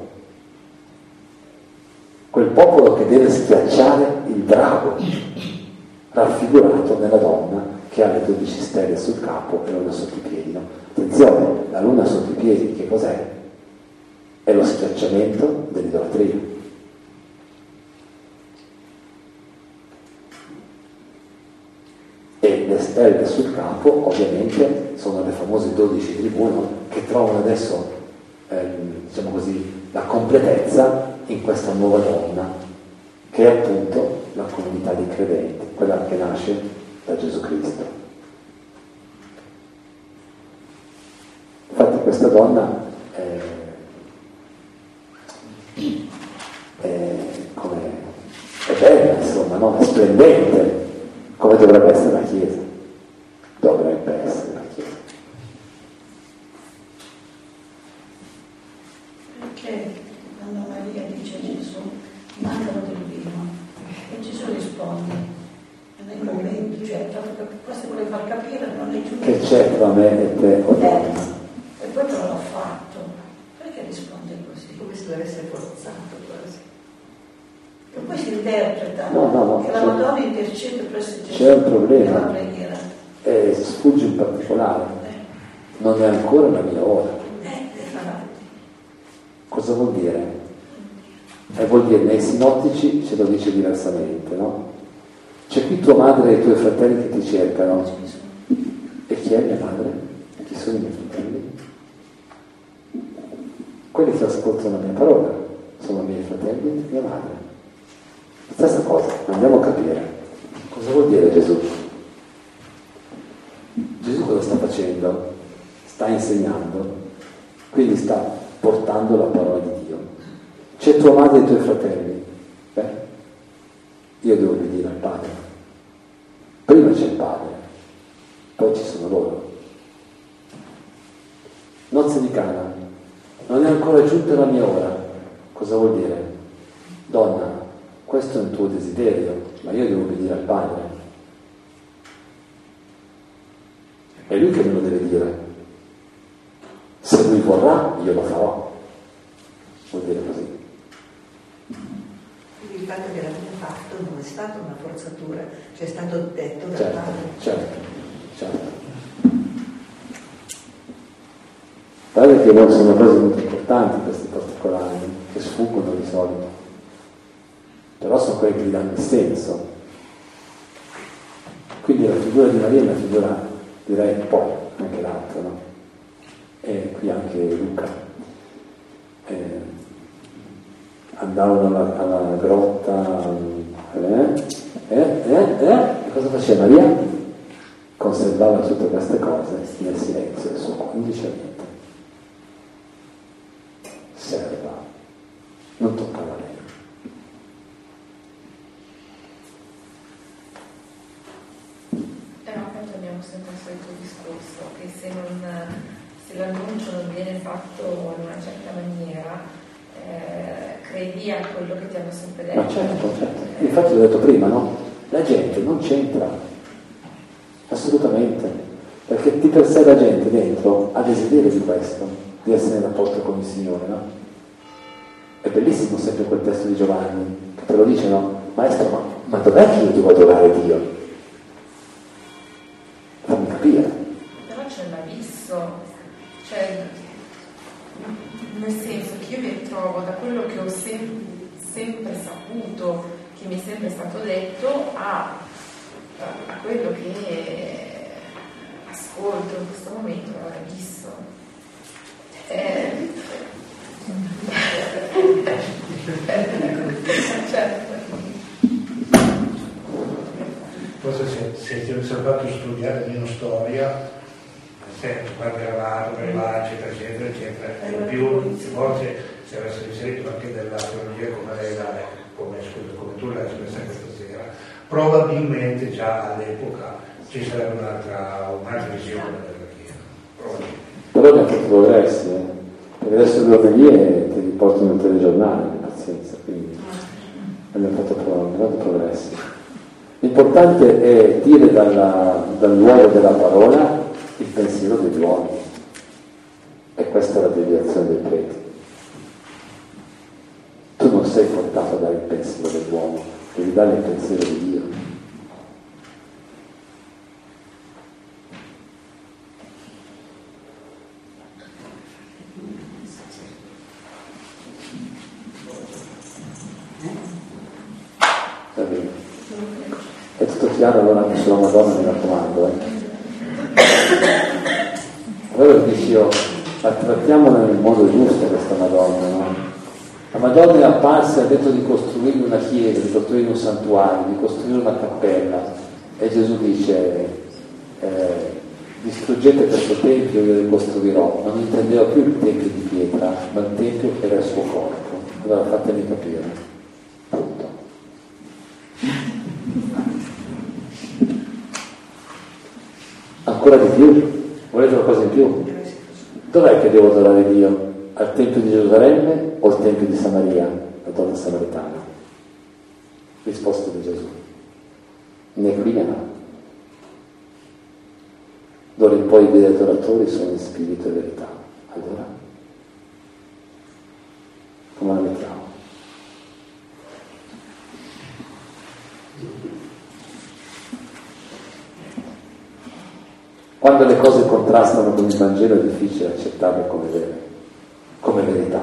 Quel popolo che deve schiacciare il drago, raffigurato nella donna che ha le 12 stelle sul capo e la luna sotto i piedi. No? Attenzione, la luna sotto i piedi che cos'è? È lo schiacciamento dell'idolatria. E le stelle sul capo ovviamente sono le famose 12 tribù, no? Che trovano adesso, diciamo così, la completezza in questa nuova donna, che è appunto la comunità dei credenti, quella che nasce da Gesù Cristo. Infatti questa donna è bella, insomma, no? È splendente, come dovrebbe essere la Chiesa. Dovrebbe essere la Chiesa. Perché Anna Maria dice a Gesù, mancano del vino, e Gesù risponde, nei momenti, cioè, proprio questo vuole far capire, non è giusto. Che c'è tra me e te, o donna? E poi però l'ho fatto. Perché risponde così? Questo deve essere forzato quasi. E poi si interpreta No, che la Madonna intercede presso Gesù. C'è un problema. nella preghiera. Sfugge in particolare. Non è ancora la mia ora. Infatti. Cosa vuol dire? Vuol dire, nei sinottici ce lo dice diversamente, no? C'è qui tua madre e i tuoi fratelli che ti cercano. E chi è mia madre? Chi sono i miei fratelli? Quelli che ascoltano la mia parola sono i miei fratelli e mia madre. Stessa cosa, andiamo a capire. Cosa vuol dire Gesù? Gesù cosa sta facendo? Sta insegnando, quindi sta portando la parola di Dio. C'è tua madre e i tuoi fratelli? Io devo obbedire al Padre. Prima c'è il Padre, poi ci sono loro. Nozze di Cana, non è ancora giunta la mia ora. Cosa vuol dire? Donna, questo è un tuo desiderio, ma io devo obbedire al Padre. È Lui che me lo deve dire. Se Lui vorrà, io lo farò. Vuol dire così. Il fatto che l'abbia fatto non è stata una forzatura, cioè è stato detto dal Certo, Padre. certo. Guardate che sono cose molto importanti questi particolari, che sfuggono di solito, però sono quelli che gli danno il senso. Quindi la figura di Maria è una figura, direi, poi anche l'altra, no? E qui anche Luca. Andavano alla grotta, cosa faceva Maria? Conservava tutte queste cose nel silenzio del suo cuore, non diceva niente. Serva, non toccava a lei. Appunto abbiamo sempre il solito discorso che se l'annuncio non viene fatto in una certa maniera, credi a quello che ti hanno sempre detto. Ma certo. Infatti l'ho detto prima, no? La gente non c'entra, assolutamente, perché di per sé la gente dentro ha desiderio di questo, di essere in rapporto con il Signore, no? È bellissimo sempre quel testo di Giovanni, che te lo dice, no? Maestro, ma dov'è che io devo adorare Dio? Fammi capire. Però c'è l'abisso, cioè nel senso che io mi ritrovo da quello che ho sempre saputo, che mi è sempre stato detto, a quello che ascolto in questo momento, è un abisso. Certo. Forse se ti ho osservato studiare meno storia, gravato, eccetera, in più volte si era inserito anche della teologia come lei come tu l'hai espressa questa sera, probabilmente già all'epoca ci sarebbe un'altra visione della Chiesa. Però abbiamo fatto progressi, perché adesso le omelie ti riportano il telegiornale, pazienza, quindi abbiamo fatto progressi. L'importante è dire dal luogo della parola il pensiero degli uomini, e questa è la deviazione dei preti. Tu non sei portato a dare il pensiero dell'uomo, devi dare il pensiero di Dio. Va bene. È tutto chiaro allora anche sulla Madonna, mi raccomando. Allora dici io, ma trattiamola nel modo giusto questa Madonna, no? La Madonna è apparsa e ha detto di costruire una chiesa, di costruire un santuario, di costruire una cappella, E Gesù dice, distruggete questo tempio, io lo ricostruirò. Non intendeva più il tempio di pietra, ma il tempio era il suo corpo. Allora fatemi capire. Punto. Ancora di più? Volete una cosa in più? Dov'è che devo adorare Dio? Al Tempio di Gerusalemme o al Tempio di Samaria, la donna samaritana? Risposta di Gesù. Né qui né là. D'ora in poi i veri adoratori sono in spirito e verità. Allora, come la mettiamo? Quando le cose contrastano con il Vangelo è difficile accettarle come vere, come verità.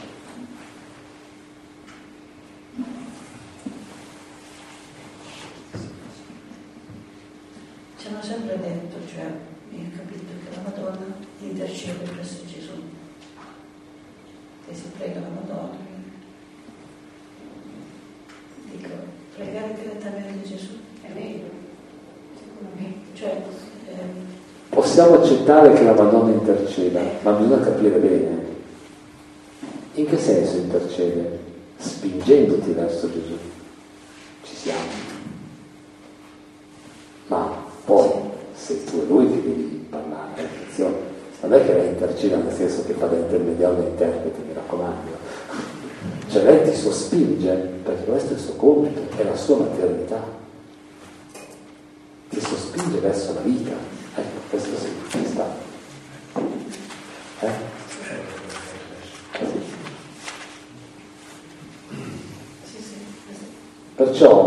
Ci hanno sempre detto, cioè, io ho capito che la Madonna intercede presso Gesù. E si prega la Madonna. Dico, pregare direttamente Gesù è meglio, secondo me. Cioè, Possiamo accettare che la Madonna interceda, ma bisogna capire bene. In che senso intercede? Spingendoti verso Gesù. Ci siamo. Ma poi, se tu e lui ti devi parlare, attenzione, non è che lei interceda nel senso che fa da intermediario e interprete, mi raccomando. Cioè lei ti sospinge, perché questo è il suo compito, è la sua materialità. Ti sospinge verso la vita. Ecco, questo sì, ci sta. Perciò